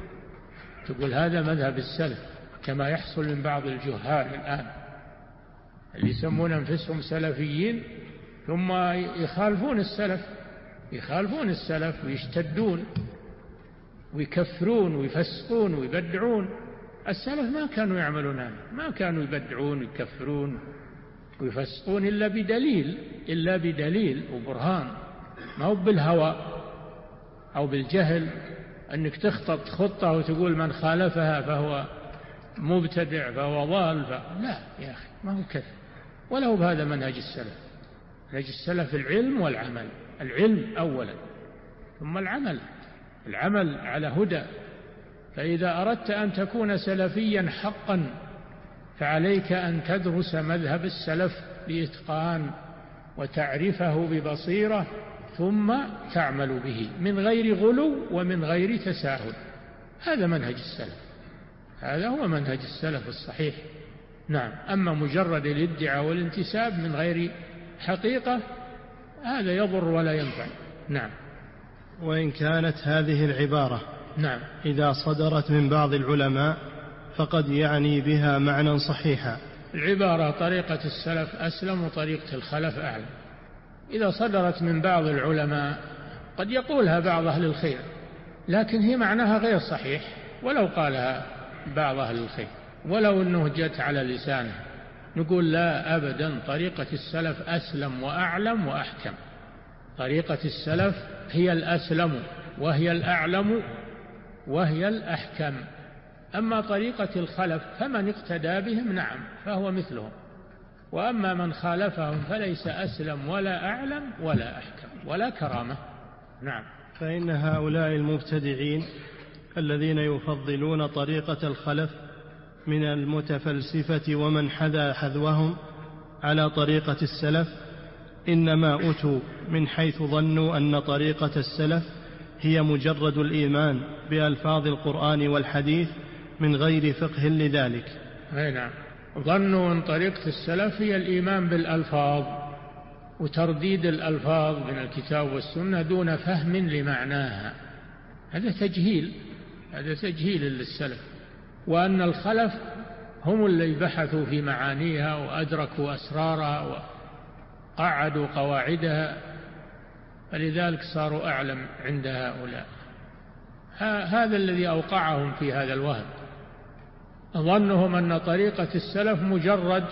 تقول هذا مذهب السلف، كما يحصل من بعض الجهال الآن اللي يسمون أنفسهم سلفيين ثم يخالفون السلف يخالفون السلف ويشتدون ويكفرون ويفسقون ويبدعون. السلف ما كانوا يعملون هذا، ما كانوا يبدعون ويكفرون ويفسقون إلا بدليل إلا بدليل وبرهان، ما هو بالهوى أو بالجهل أنك تخطط خطة وتقول من خالفها فهو مبتدع فهو ضال. ف... لا يا أخي، ما هو كذا، ولا هو بهذا منهج السلف. منهج السلف العلم والعمل، العلم أولا ثم العمل، العمل على هدى. فإذا أردت أن تكون سلفيا حقا فعليك أن تدرس مذهب السلف بإتقان وتعرفه ببصيرة ثم تعمل به من غير غلو ومن غير تساهل. هذا منهج السلف، هذا هو منهج السلف الصحيح. نعم. أما مجرد الادعاء والانتساب من غير حقيقة هذا يضر ولا ينفع. نعم. وإن كانت هذه العبارة نعم إذا صدرت من بعض العلماء فقد يعني بها معنى صحيحا. العبارة طريقة السلف أسلم وطريقة الخلف أعلم، إذا صدرت من بعض العلماء قد يقولها بعض أهل الخير، لكن هي معناها غير صحيح ولو قالها بعض أهل الخير، ولو أنه جت على لسانه نقول لا أبدا، طريقة السلف أسلم وأعلم وأحكم. طريقة السلف هي الأسلم وهي الأعلم وهي الأحكم. أما طريقة الخلف فمن اقتدى بهم نعم فهو مثلهم، وأما من خالفهم فليس أسلم ولا أعلم ولا أحكم ولا كرامة. نعم. فإن هؤلاء المبتدعين الذين يفضلون طريقة الخلف من المتفلسفة ومن حذا حذوهم على طريقة السلف إنما أتوا من حيث ظنوا أن طريقة السلف هي مجرد الإيمان بألفاظ القرآن والحديث من غير فقه لذلك. أي نعم، ظنوا أن طريقة السلف هي الإيمان بالألفاظ وترديد الألفاظ من الكتاب والسنة دون فهم لمعناها. هذا تجهيل، هذا تجهيل للسلف. وأن الخلف هم اللي بحثوا في معانيها وأدركوا أسرارها وقعدوا قواعدها، فلذلك صاروا أعلم عند هؤلاء. هذا الذي أوقعهم في هذا الوهم، ظنهم أن طريقة السلف مجرد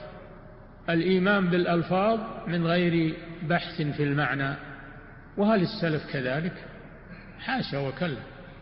الإيمان بالألفاظ من غير بحث في المعنى. وهل السلف كذلك؟ حاشا وكلا.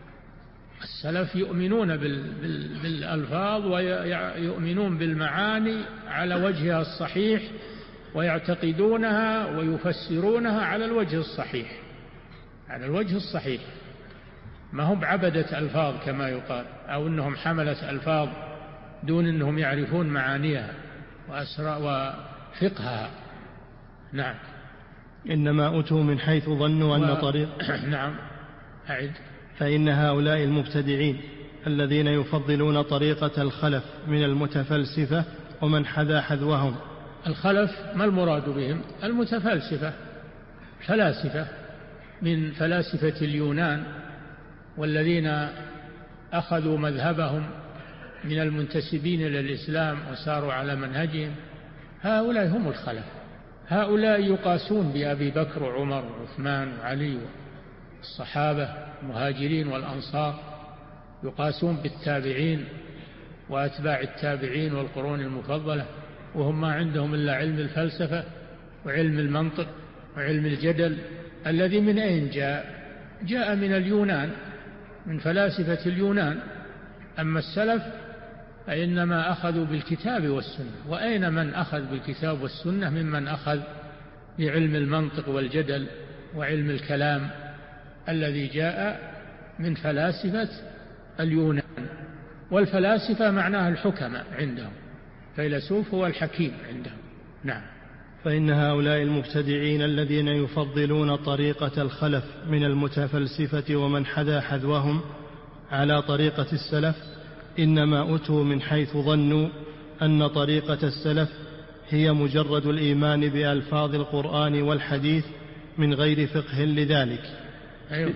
السلف يؤمنون بالألفاظ ويؤمنون بالمعاني على وجهها الصحيح ويعتقدونها ويفسرونها على الوجه الصحيح، على الوجه الصحيح، ما هم عبدة ألفاظ كما يقال، أو أنهم حملة ألفاظ دون أنهم يعرفون معانيها وأسرار وفقهها. نعم. إنما أتوا من حيث ظنوا أن و... طريق نعم أعد. فإن هؤلاء المبتدعين الذين يفضلون طريقة الخلف من المتفلسفة ومن حذا حذوهم. الخلف ما المراد بهم؟ المتفلسفة، فلاسفة من فلاسفة اليونان، والذين أخذوا مذهبهم من المنتسبين إلى الإسلام وساروا على منهجهم، هؤلاء هم الخلف. هؤلاء يقاسون بأبي بكر وعمر وعثمان وعلي والصحابة المهاجرين والأنصار، يقاسون بالتابعين وأتباع التابعين والقرون المفضلة، وهم ما عندهم إلا علم الفلسفة وعلم المنطق وعلم الجدل، الذي من أين جاء؟ جاء من اليونان، من فلاسفة اليونان. أما السلف فإنما أخذوا بالكتاب والسنة. وأين من أخذ بالكتاب والسنة ممن أخذ بعلم المنطق والجدل وعلم الكلام الذي جاء من فلاسفة اليونان؟ والفلاسفة معناها الحكماء عندهم، فيلسوف هو الحكيم عندهم. نعم. فإن هؤلاء المبتدعين الذين يفضلون طريقة الخلف من المتفلسفة ومن حذا حذوهم على طريقة السلف إنما أتوا من حيث ظنوا أن طريقة السلف هي مجرد الإيمان بألفاظ القرآن والحديث من غير فقه لذلك. أيوه.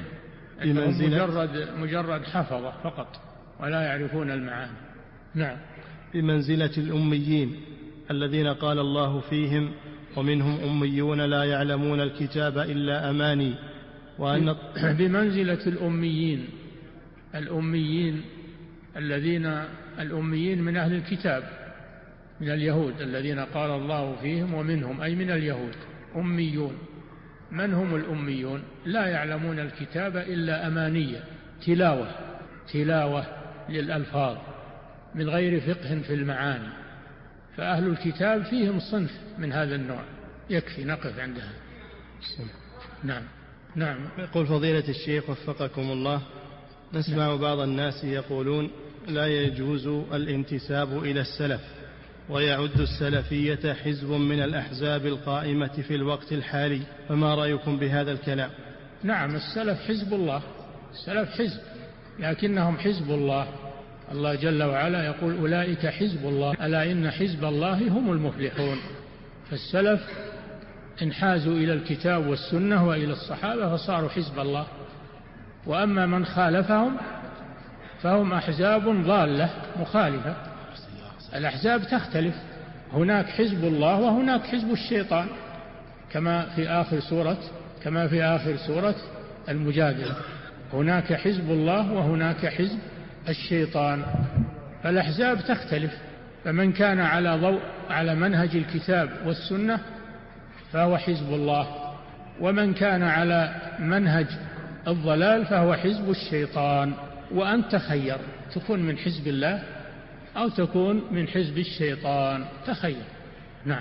مجرد, مجرد حفظة فقط ولا يعرفون المعاني. نعم. بمنزلة الأميين الذين قال الله فيهم ومنهم أميون لا يعلمون الكتاب إلا أماني. وأن بمنزلة الأميين، الأميين الذين الأميين من أهل الكتاب، من اليهود الذين قال الله فيهم ومنهم، أي من اليهود أميون. من هم الأميون؟ لا يعلمون الكتاب إلا أمانية، تلاوة تلاوة للألفاظ من غير فقه في المعاني. فأهل الكتاب فيهم صنف من هذا النوع. يكفي نقف عندها. نعم. نعم. يقول فضيلة الشيخ وفقكم الله، نسمع نعم. بعض الناس يقولون لا يجوز الانتساب إلى السلف، ويعد السلفية حزب من الأحزاب القائمة في الوقت الحالي، فما رأيكم بهذا الكلام؟ نعم، السلف حزب الله، السلف حزب، لكنهم حزب الله. الله جل وعلا يقول أولئك حزب الله ألا إن حزب الله هم المفلحون. فالسلف انحازوا إلى الكتاب والسنة وإلى الصحابة فصاروا حزب الله. وأما من خالفهم فهم أحزاب ضالة مخالفة. الأحزاب تختلف، هناك حزب الله وهناك حزب الشيطان، كما في آخر سورة كما في آخر سورة المجادلة، هناك حزب الله وهناك حزب الشيطان. فالأحزاب تختلف، فمن كان على ضوء على منهج الكتاب والسنة فهو حزب الله، ومن كان على منهج الضلال فهو حزب الشيطان. وأنت تخير، تكون من حزب الله أو تكون من حزب الشيطان، تخير. نعم.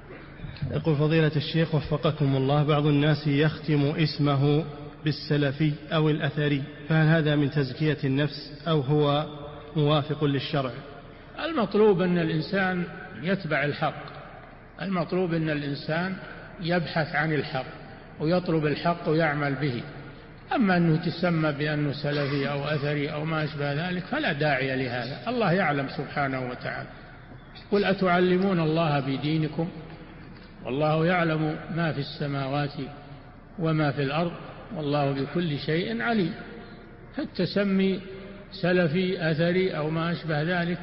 يقول فضيلة الشيخ وفقكم الله، بعض الناس يختم اسمه بالسلفي أو الأثري، فهل هذا من تزكية النفس أو هو موافق للشرع؟ المطلوب أن الإنسان يتبع الحق، المطلوب أن الإنسان يبحث عن الحق ويطلب الحق ويعمل به. أما أنه تسمى بأنه سلفي أو أثري أو ما أشبه ذلك فلا داعي لهذا، الله يعلم سبحانه وتعالى. قل أتعلمون الله بدينكم والله يعلم ما في السماوات وما في الأرض والله بكل شيء عليم. فالتسمي سلفي أثري أو ما أشبه ذلك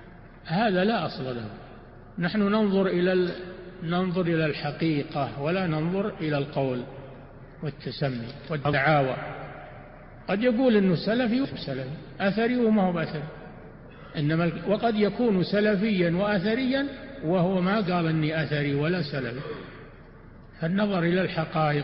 هذا لا أصل له. نحن ننظر إلى ال... ننظر إلى الحقيقة ولا ننظر إلى القول والتسمي والدعاوى. قد يقول إنه سلفي وسلفي أثري وما هو أثري، إنما وقد يكون سلفيا وأثريا وهو ما قال إني أثري ولا سلفي. فالنظر إلى الحقائق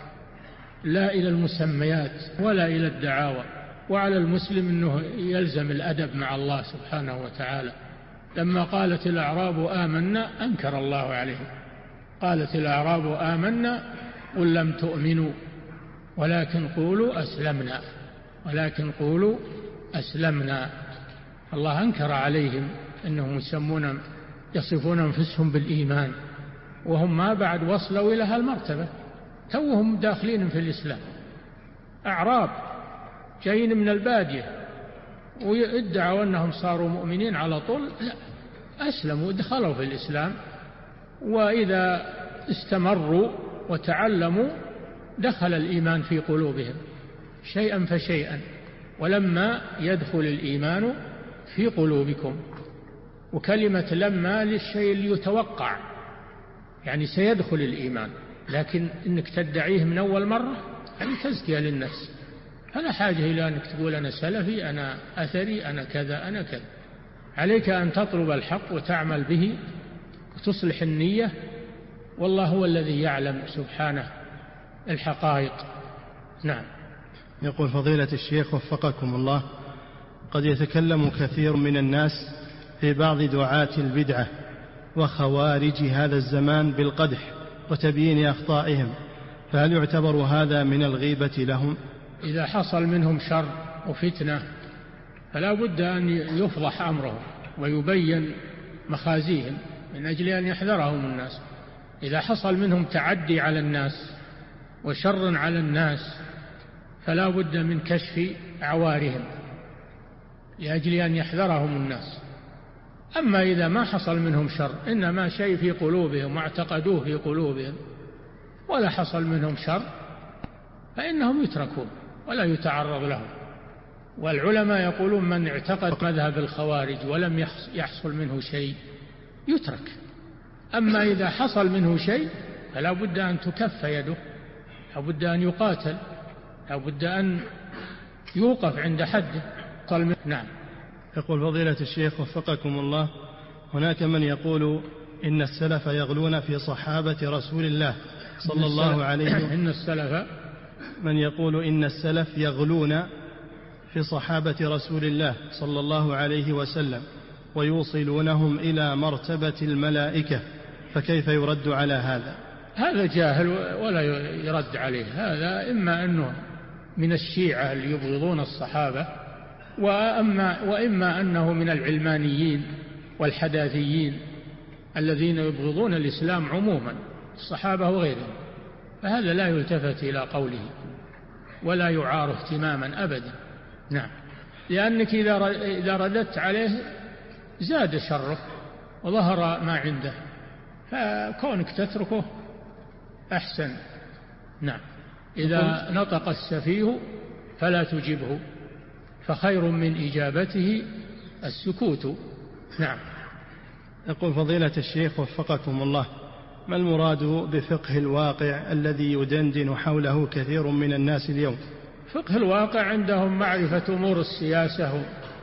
لا إلى المسميات ولا إلى الدعاوى. وعلى المسلم أنه يلزم الأدب مع الله سبحانه وتعالى. لما قالت الأعراب آمنا أنكر الله عليهم قالت الأعراب آمنا قل لم تؤمنوا ولكن قولوا أسلمنا ولكن قولوا أسلمنا. الله أنكر عليهم أنهم يسمون يصفون أنفسهم بالإيمان وهم ما بعد وصلوا إلى هالمرتبة، توهم داخلين في الإسلام. أعراب جايين من البادية ويدعوا أنهم صاروا مؤمنين على طول، لا، أسلموا ودخلوا في الإسلام، وإذا استمروا وتعلموا دخل الإيمان في قلوبهم شيئا فشيئا. ولما يدخل الإيمان في قلوبكم، وكلمة لما للشيء اللي يتوقع، يعني سيدخل الإيمان، لكن إنك تدعيه من أول مرة يعني تزكية للنفس، فلا حاجة إلى أنك تقول أنا سلفي أنا أثري أنا كذا أنا كذا. عليك أن تطلب الحق وتعمل به وتصلح النية، والله هو الذي يعلم سبحانه الحقائق. نعم. يقول فضيلة الشيخ وفقكم الله: قد يتكلم كثير من الناس في بعض دعاة البدعة وخوارج هذا الزمان بالقدح وتبيين أخطائهم، فهل يعتبر هذا من الغيبة لهم؟ إذا حصل منهم شر وفتنة فلا بد أن يفضح أمرهم ويبين مخازيهم من أجل أن يحذرهم الناس. إذا حصل منهم تعدي على الناس وشر على الناس فلا بد من كشف عوارهم لأجل أن يحذرهم الناس. أما إذا ما حصل منهم شر، إنما شيء في قلوبهم واعتقدوه في قلوبهم ولا حصل منهم شر، فإنهم يتركون ولا يتعرض لهم. والعلماء يقولون من اعتقد مذهب الخوارج ولم يحصل منه شيء يترك. أما إذا حصل منه شيء فلا بد أن تكف يده، لا بد أن يقاتل، لا بد أن يوقف عند حده. نعم. يقول فضيلة الشيخ وفقكم الله: هناك من يقول إن السلف يغلون في صحابة رسول الله صلى الله عليه وسلم. إن السلف من يقول إن السلف يغلون في صحابة رسول الله صلى الله عليه وسلم ويوصلونهم إلى مرتبة الملائكة، فكيف يرد على هذا؟ هذا جاهل ولا يرد عليه. هذا إما أنه من الشيعة اللي يبغضون الصحابة، وأما وإما أنه من العلمانيين والحداثيين الذين يبغضون الإسلام عموما، الصحابة وغيرهم. فهذا لا يلتفت إلى قوله ولا يعار اهتماما أبدا. نعم. لأنك إذا رددت عليه زاد شره وظهر ما عنده، فكونك تتركه أحسن. نعم. إذا نطق السفيه فلا تجبه، فخير من إجابته السكوت. نعم. يقول فضيلة الشيخ وفقكم الله: ما المراد بفقه الواقع الذي يدندن حوله كثير من الناس اليوم؟ فقه الواقع عندهم معرفة أمور السياسة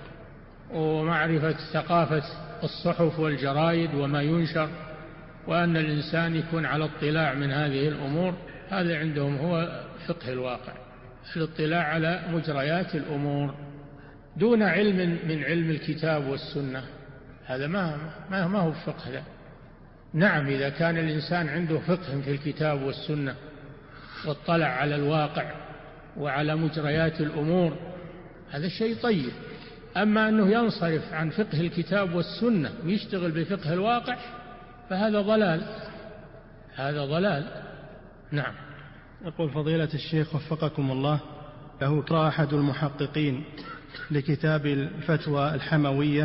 ومعرفة ثقافة الصحف والجرائد وما ينشر، وأن الإنسان يكون على اطلاع من هذه الأمور. هذا عندهم هو فقه الواقع، الاطلاع على مجريات الأمور دون علم من علم الكتاب والسنة. هذا ما ما ما هو فقه ده. نعم، إذا كان الإنسان عنده فقه في الكتاب والسنة واطلع على الواقع وعلى مجريات الأمور هذا شيء طيب. أما أنه ينصرف عن فقه الكتاب والسنة ويشتغل بفقه الواقع فهذا ضلال، هذا ضلال. نعم. يقول فضيلة الشيخ وفقكم الله: له قرأ أحد المحققين لكتاب الفتوى الحموية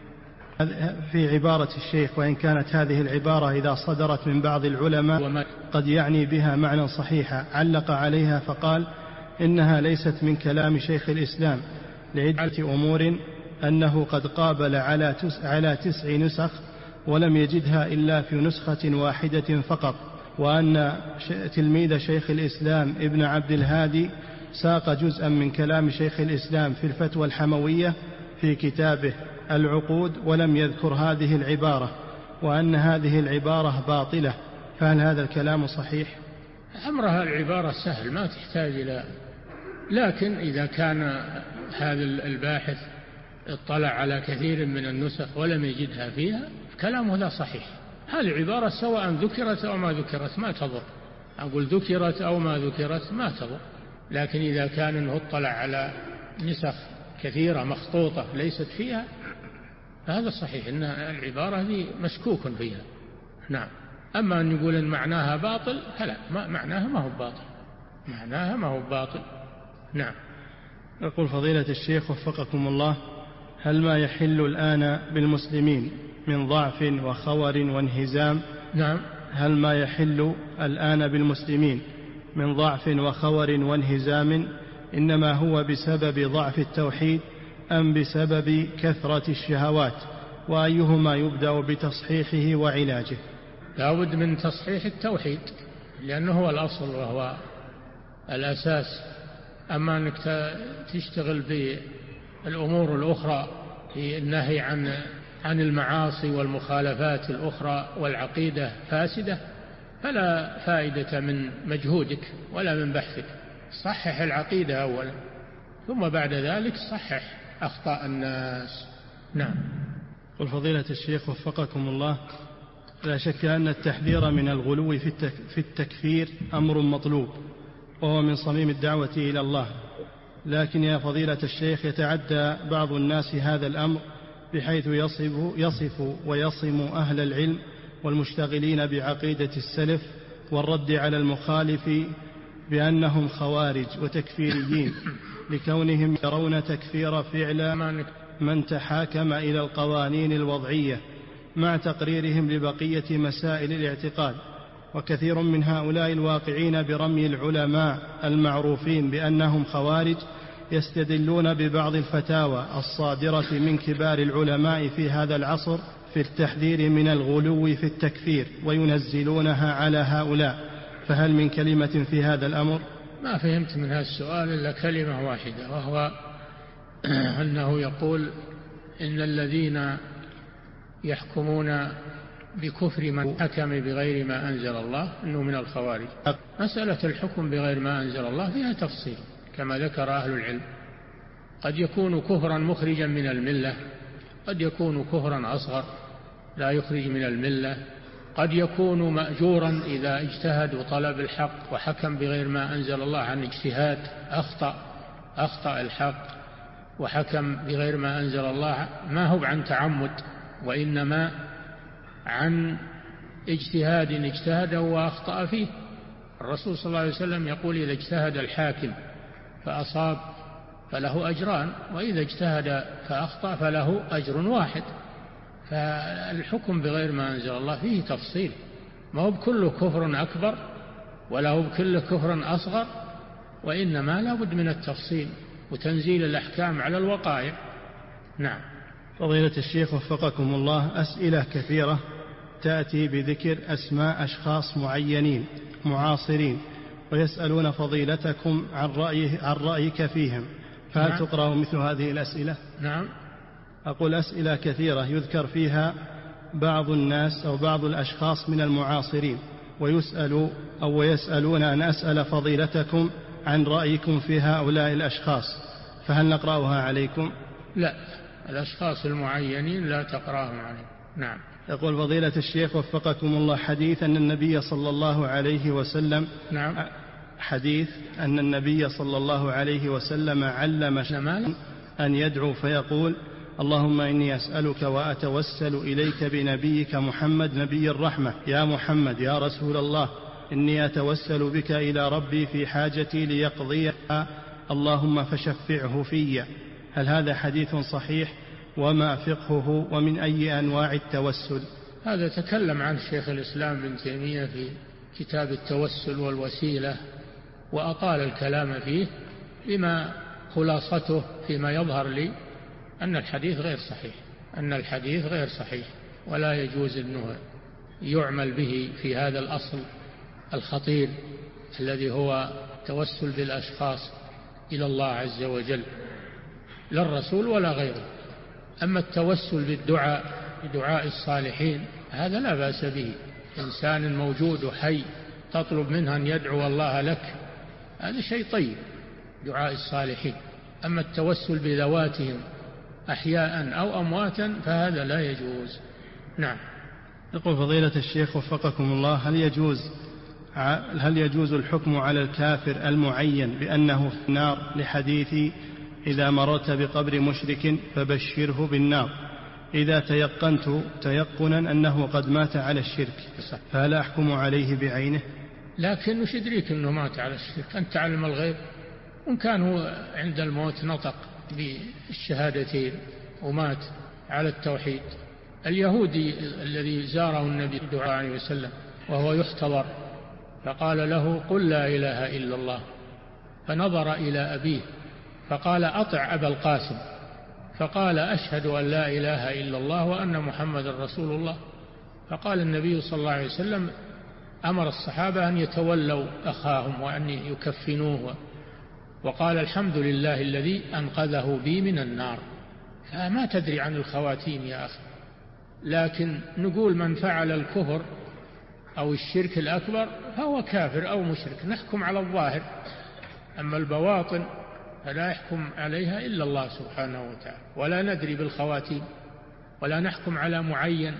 في عبارة الشيخ، وإن كانت هذه العبارة إذا صدرت من بعض العلماء قد يعني بها معنى صحيحا، علق عليها فقال إنها ليست من كلام شيخ الإسلام لعدة أمور: أنه قد قابل على على تسع نسخ ولم يجدها إلا في نسخة واحدة فقط، وأن تلميذ شيخ الإسلام ابن عبد الهادي ساق جزءا من كلام شيخ الإسلام في الفتوى الحموية في كتابه العقود ولم يذكر هذه العبارة، وأن هذه العبارة باطلة، فهل هذا الكلام صحيح؟ أمرها العبارة سهل ما تحتاج إلى، لكن إذا كان هذا الباحث اطلع على كثير من النسخ ولم يجدها فيها كلامه لا صحيح، هذه عبارة سواء ذكرت أو ما ذكرت ما تضر، أقول ذكرت أو ما ذكرت ما تضر. لكن إذا كان أنه اطلع على نسخ كثيرة مخطوطة ليست فيها فهذا صحيح أن العبارة دي مشكوك فيها. نعم. أما أن يقول إن معناها باطل فلا، ما معناها ما هو باطل، معناها ما هو باطل. نعم. يقول فضيلة الشيخ وفقكم الله: هل ما يحل الآن بالمسلمين من ضعف وخور وانهزام نعم هل ما يحل الآن بالمسلمين من ضعف وخور وانهزام إنما هو بسبب ضعف التوحيد أم بسبب كثرة الشهوات، وأيهما يبدأ بتصحيحه وعلاجه؟ لا بد من تصحيح التوحيد لأنه هو الأصل وهو الأساس. أما أنك تشتغل بالأمور الأخرى في النهي عن عن المعاصي والمخالفات الأخرى والعقيدة فاسدة فلا فائدة من مجهودك ولا من بحثك. صحح العقيدة أولا ثم بعد ذلك صحح أخطاء الناس. نعم. قل فضيلة الشيخ وفقكم الله: لا شك أن التحذير من الغلو في التكفير أمر مطلوب وهو من صميم الدعوة إلى الله، لكن يا فضيلة الشيخ يتعدى بعض الناس هذا الأمر بحيث يصف, يصف ويصم أهل العلم والمشتغلين بعقيدة السلف والرد على المخالف بأنهم خوارج وتكفيريين لكونهم يرون تكفير فعل من تحاكم إلى القوانين الوضعية مع تقريرهم لبقية مسائل الاعتقاد. وكثير من هؤلاء الواقعين برمي العلماء المعروفين بأنهم خوارج يستدلون ببعض الفتاوى الصادرة من كبار العلماء في هذا العصر في التحذير من الغلو في التكفير وينزلونها على هؤلاء، فهل من كلمة في هذا الأمر؟ ما فهمت من هذا السؤال إلا كلمة واحدة، وهو أنه يقول إن الذين يحكمون بكفر من حكم بغير ما أنزل الله أنه من الخوارج. مسألة الحكم بغير ما أنزل الله فيها تفصيل كما ذكر أهل العلم، قد يكون كفرا مخرجا من الملة، قد يكون كفرا أصغر لا يخرج من الملة، قد يكون مأجورا إذا اجتهد وطلب الحق وحكم بغير ما أنزل الله عن اجتهاد أخطأ أخطأ الحق وحكم بغير ما أنزل الله، ما هو عن تعمد وإنما عن اجتهاد اجتهد وأخطأ فيه. الرسول صلى الله عليه وسلم يقول: إذا اجتهد الحاكم فأصاب فله أجران، وإذا اجتهد فأخطأ فله أجر واحد. فالحكم بغير ما أنزل الله فيه تفصيل، ما هو بكل كفر أكبر ولا هو بكل كفر أصغر، وإنما لا بد من التفصيل وتنزيل الأحكام على الوقائع. نعم. فضيلة الشيخ وفقكم الله: أسئلة كثيرة تأتي بذكر أسماء أشخاص معينين معاصرين ويسألون فضيلتكم عن, رأيه عن رأيك فيهم، فهل نعم. تقرأ مثل هذه الأسئلة؟ نعم. أقول أسئلة كثيرة يذكر فيها بعض الناس أو بعض الأشخاص من المعاصرين ويسألوا أو ويسألون أن أسأل فضيلتكم عن رأيكم في هؤلاء الأشخاص، فهل نقرأها عليكم؟ لا، الأشخاص المعينين لا تقرأهم عليكم. نعم. يقول فضيلة الشيخ وفقكم الله: حديث أن النبي صلى الله عليه وسلم نعم. حديث أن النبي صلى الله عليه وسلم علم أن يدعو فيقول: اللهم إني أسألك وأتوسل إليك بنبيك محمد نبي الرحمة، يا محمد يا رسول الله إني أتوسل بك إلى ربي في حاجتي ليقضيها، اللهم فشفعه في. هل هذا حديث صحيح؟ وما فقهه ومن أي أنواع التوسل؟ هذا تكلم عن شيخ الإسلام ابن تيمية في كتاب التوسل والوسيلة وأطال الكلام فيه، بما خلاصته فيما يظهر لي أن الحديث غير صحيح أن الحديث غير صحيح ولا يجوز أنه يعمل به في هذا الأصل الخطير الذي هو التوسل بالأشخاص إلى الله عز وجل، لا الرسول ولا غيره. أما التوسل بالدعاء بدعاء الصالحين هذا لا بأس به، إنسان موجود وحي تطلب منه أن يدعو الله لك، هذا شيء طيب، دعاء الصالحين. أما التوسل بذواتهم أحياء أو أمواتا فهذا لا يجوز. نعم. يقول فضيلة الشيخ وفقكم الله، هل يجوز هل يجوز الحكم على الكافر المعين بأنه في النار لحديث إذا مررت بقبر مشرك فبشره بالنار إذا تيقنت تيقنا أنه قد مات على الشرك، فهل أحكم عليه بعينه؟ لكن وش يدريك أنه مات على الشرك؟ أنت تعلم الغيب، وإن كان هو عند الموت نطق بالشهادتين ومات على التوحيد. اليهودي الذي زاره النبي صلى الله عليه وسلم وهو يختبر فقال له قل لا إله إلا الله، فنظر إلى أبيه فقال أطع أبا القاسم، فقال أشهد أن لا إله إلا الله وأن محمد رسول الله. فقال النبي صلى الله عليه وسلم أمر الصحابة أن يتولوا أخاهم وأن يكفنوه، وقال الحمد لله الذي أنقذه بي من النار. فما تدري عن الخواتيم يا أخي، لكن نقول من فعل الكفر أو الشرك الأكبر فهو كافر أو مشرك، نحكم على الظاهر، أما البواطن فلا يحكم عليها إلا الله سبحانه وتعالى، ولا ندري بالخواتيم، ولا نحكم على معين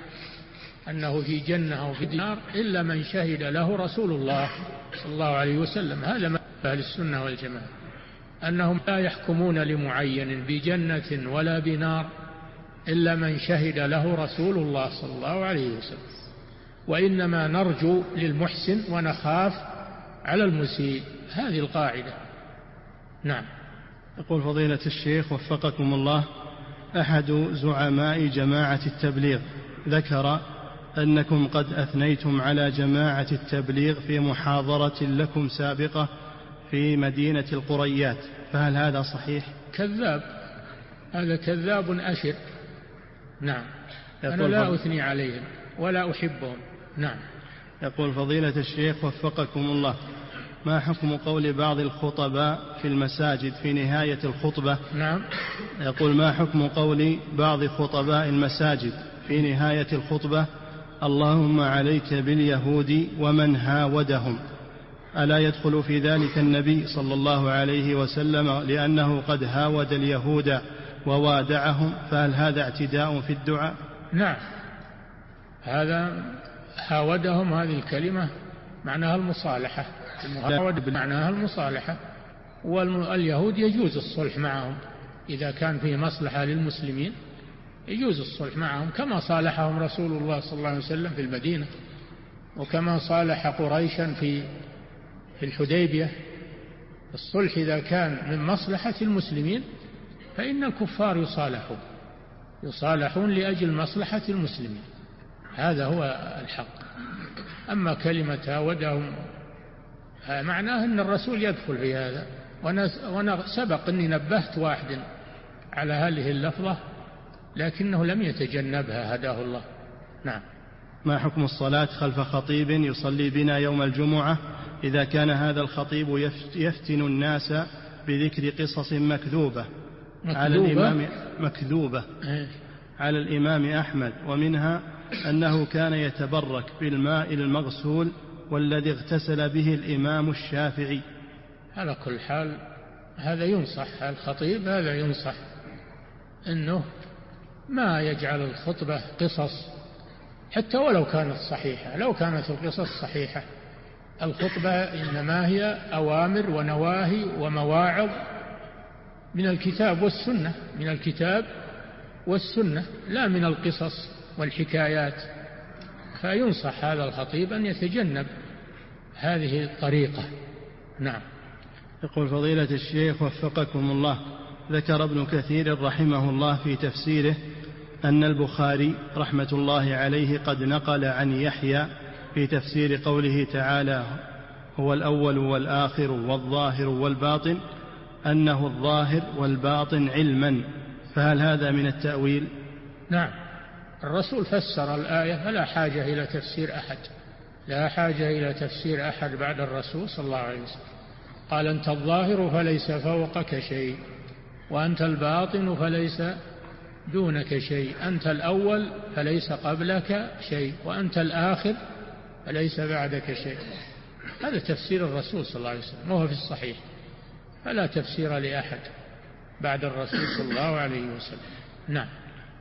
أنه في جنة أو في نار إلا من شهد له رسول الله صلى الله عليه وسلم. هذا ما أهل السنة والجماعة، أنهم لا يحكمون لمعين بجنة ولا بنار إلا من شهد له رسول الله صلى الله عليه وسلم، وإنما نرجو للمحسن ونخاف على المسيء. هذه القاعدة. نعم. يقول فضيلة الشيخ وفقكم الله، أحد زعماء جماعة التبليغ ذكر أنكم قد أثنيتم على جماعة التبليغ في محاضرة لكم سابقة في مدينة القريات، فهل هذا صحيح؟ كذاب، هذا كذاب أشر. نعم، أنا لا أثني عليهم ولا أحبهم. نعم. يقول فضيلة الشيخ وفقكم الله، ما حكم قول بعض الخطباء في المساجد في نهاية الخطبة؟ نعم. يقول ما حكم قول بعض خطباء المساجد في نهاية الخطبة اللهم عليك باليهود ومن هاودهم؟ ألا يدخل في ذلك النبي صلى الله عليه وسلم لأنه قد هاود اليهود ووادعهم، فهل هذا اعتداء في الدعاء؟ نعم، هذا هاودهم، هذه الكلمة معناها المصالحة، المهاود معناها المصالحة، واليهود يجوز الصلح معهم إذا كان فيه مصلحة للمسلمين، يجوز الصلح معهم كما صالحهم رسول الله صلى الله عليه وسلم في المدينة، وكما صالح قريشا في في الحديبية. الصلح إذا كان من مصلحة المسلمين فإن الكفار يصالحون يصالحون لأجل مصلحة المسلمين، هذا هو الحق. أما كلمة هاودهم معناه أن الرسول يدخل في هذا، وأنا سبق أني نبهت واحد على هذه اللفظة لكنه لم يتجنبها هداه الله. نعم. ما حكم الصلاة خلف خطيب يصلي بنا يوم الجمعة إذا كان هذا الخطيب يفتن الناس بذكر قصص مكذوبة على الإمام مكذوبة على الإمام أحمد، ومنها أنه كان يتبرك بالماء المغسول والذي اغتسل به الإمام الشافعي؟ على كل حال هذا ينصح الخطيب، هذا ينصح أنه ما يجعل الخطبة قصص حتى ولو كانت صحيحة. لو كانت القصص صحيحة، الخطبة إنما هي أوامر ونواهي ومواعظ من الكتاب والسنة، من الكتاب والسنة لا من القصص والحكايات. فينصح هذا الخطيب أن يتجنب هذه الطريقة. نعم. يقول فضيلة الشيخ وفقكم الله، ذكر ابن كثير رحمه الله في تفسيره أن البخاري رحمة الله عليه قد نقل عن يحيى في تفسير قوله تعالى هو الأول والآخر والظاهر والباطن أنه الظاهر والباطن علما، فهل هذا من التأويل؟ نعم، الرسول فسر الآية فلا حاجة إلى تفسير أحد، لا حاجة إلى تفسير أحد بعد الرسول صلى الله عليه وسلم. قال أنت الظاهر فليس فوقك شيء، وأنت الباطن فليس دونك شيء، أنت الأول فليس قبلك شيء، وأنت الآخر فليس بعدك شيء. هذا تفسير الرسول صلى الله عليه وسلم وهو في الصحيح، فلا تفسير لأحد بعد الرسول صلى الله عليه وسلم. نعم.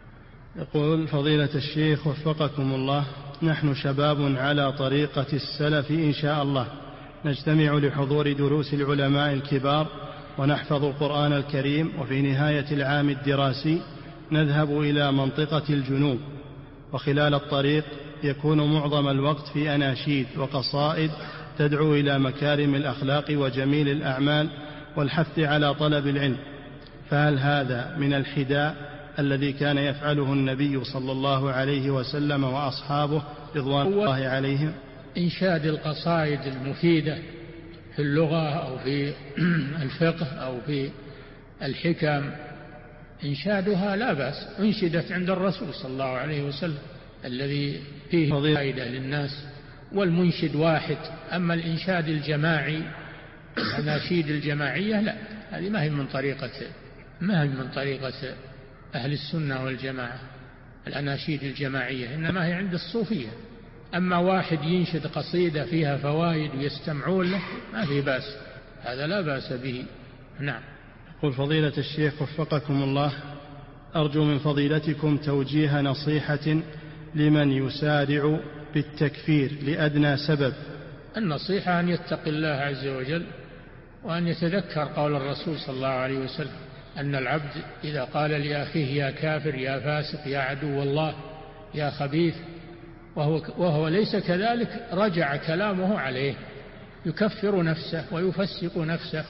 يقول فضيلة الشيخ وفقكم الله، نحن شباب على طريقة السلف إن شاء الله، نجتمع لحضور دروس العلماء الكبار ونحفظ القرآن الكريم، وفي نهاية العام الدراسي نذهب إلى منطقة الجنوب، وخلال الطريق يكون معظم الوقت في أناشيد وقصائد تدعو إلى مكارم الأخلاق وجميل الأعمال والحث على طلب العلم، فهل هذا من الحداء الذي كان يفعله النبي صلى الله عليه وسلم وأصحابه رضوان الله عليهم؟ إنشاد القصائد المفيدة في اللغة أو في الفقه أو في الحكم، إنشادها لا بأس، انشدت عند الرسول صلى الله عليه وسلم الذي فيه فائدة للناس، والمنشد واحد. أما الإنشاد الجماعي، الأناشيد الجماعية، لا، هذه ما هي من طريقة ما هي من طريقة أهل السنة والجماعة. الأناشيد الجماعية إنما هي عند الصوفية. أما واحد ينشد قصيدة فيها فوائد ويستمعون له ما في بأس، هذا لا بأس به. نعم. يقول فضيلة الشيخ وفقكم الله، أرجو من فضيلتكم توجيه نصيحة لمن يسارع بالتكفير لأدنى سبب. النصيحة أن يتقي الله عز وجل، وأن يتذكر قول الرسول صلى الله عليه وسلم أن العبد إذا قال لأخيه يا كافر يا فاسق يا عدو الله يا خبيث وهو, وهو ليس كذلك، رجع كلامه عليه، يكفر نفسه ويفسق نفسه،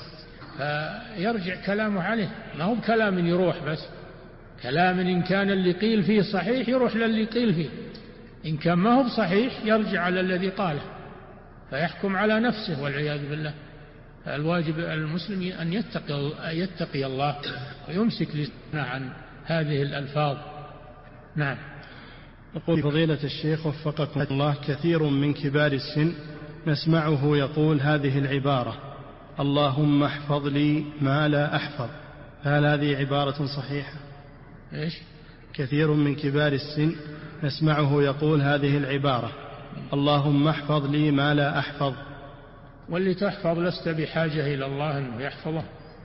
فيرجع كلامه عليه. ما هو بكلام يروح بس، كلام إن كان اللي قيل فيه صحيح يروح للي قيل فيه، إن كان ما هو بصحيح يرجع على الذي قاله فيحكم على نفسه والعياذ بالله. الواجب المسلم أن يتقي, يتقي الله ويمسك لسانه عن هذه الألفاظ. نعم. يقول فضيلة الشيخ وفقكم الله، كثير من كبار السن نسمعه يقول هذه العبارة: اللهم احفظ لي ما لا أحفظ، هل هذه عبارة صحيحة؟ إيش؟ كثير من كبار السن نسمعه يقول هذه العبارة: اللهم احفظ لي ما لا أحفظ. واللي تحفظ لست بحاجة إلى الله أنه يحفظه،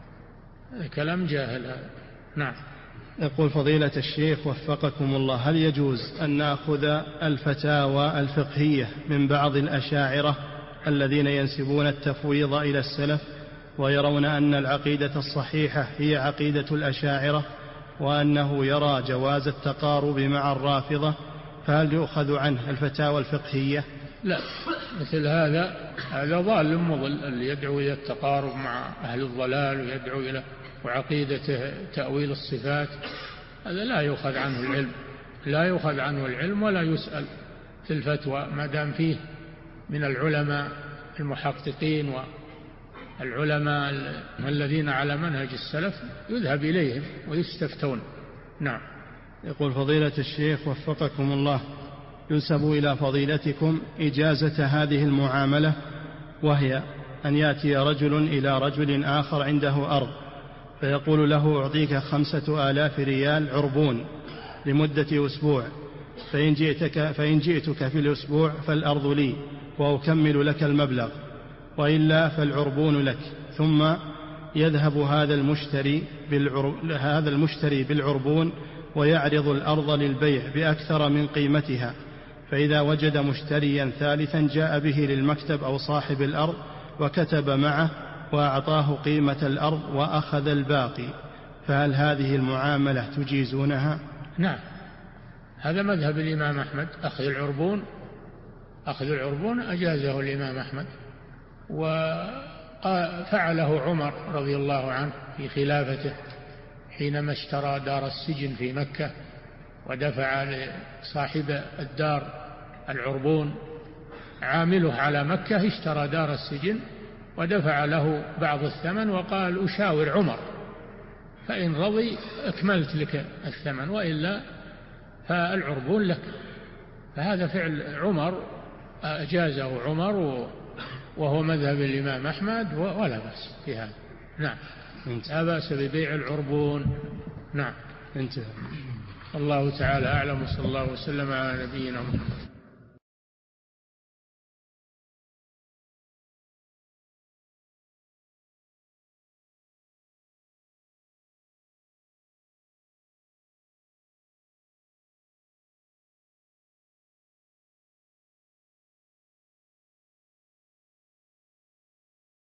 كلام جاهل هذا. نعم. يقول فضيلة الشيخ وفقكم الله، هل يجوز أن نأخذ الفتاوى الفقهية من بعض الأشاعرة الذين ينسبون التفويض إلى السلف ويرون أن العقيدة الصحيحة هي عقيدة الأشاعرة، وأنه يرى جواز التقارب مع الرافضة، فهل يؤخذ عنه الفتاوى الفقهية؟ لا، مثل هذا هذا ضال مضل، اللي يدعو إلى التقارب مع أهل الضلال ويدعو إلى وعقيدة تأويل الصفات، هذا لا يؤخذ عنه العلم، لا يؤخذ عنه العلم ولا يسأل في الفتوى، ما دام فيه من العلماء المحققين والعلماء الذين على منهج السلف يذهب إليهم ويستفتون. نعم. يقول فضيلة الشيخ وفقكم الله، ينسب إلى فضيلتكم إجازة هذه المعاملة، وهي أن يأتي رجل إلى رجل آخر عنده أرض فيقول له: أعطيك خمسة آلاف ريال عربون لمدة أسبوع، فإن جئتك, فإن جئتك في الأسبوع فالأرض لي وأكمل لك المبلغ، وإلا فالعربون لك. ثم يذهب هذا المشتري, هذا المشتري بالعربون ويعرض الأرض للبيع بأكثر من قيمتها، فإذا وجد مشتريا ثالثا جاء به للمكتب أو صاحب الأرض وكتب معه وأعطاه قيمة الأرض وأخذ الباقي، فهل هذه المعاملة تجيزونها؟ نعم، هذا مذهب الإمام أحمد، أخذ العربون أخذ العربون أجازه الإمام أحمد، وفعله عمر رضي الله عنه في خلافته حينما اشترى دار السجن في مكة ودفع لصاحب الدار العربون، عامله على مكة اشترى دار السجن ودفع له بعض الثمن وقال: أشاور عمر، فإن رضي أكملت لك الثمن، وإلا فالعربون لك. فهذا فعل عمر أجازه عمر، وهو مذهب الإمام أحمد، ولا بأس في هذا. نعم، لا بأس ببيع العربون. نعم. انتهى. الله تعالى أعلم، صلى الله وسلم على نبينا محمد.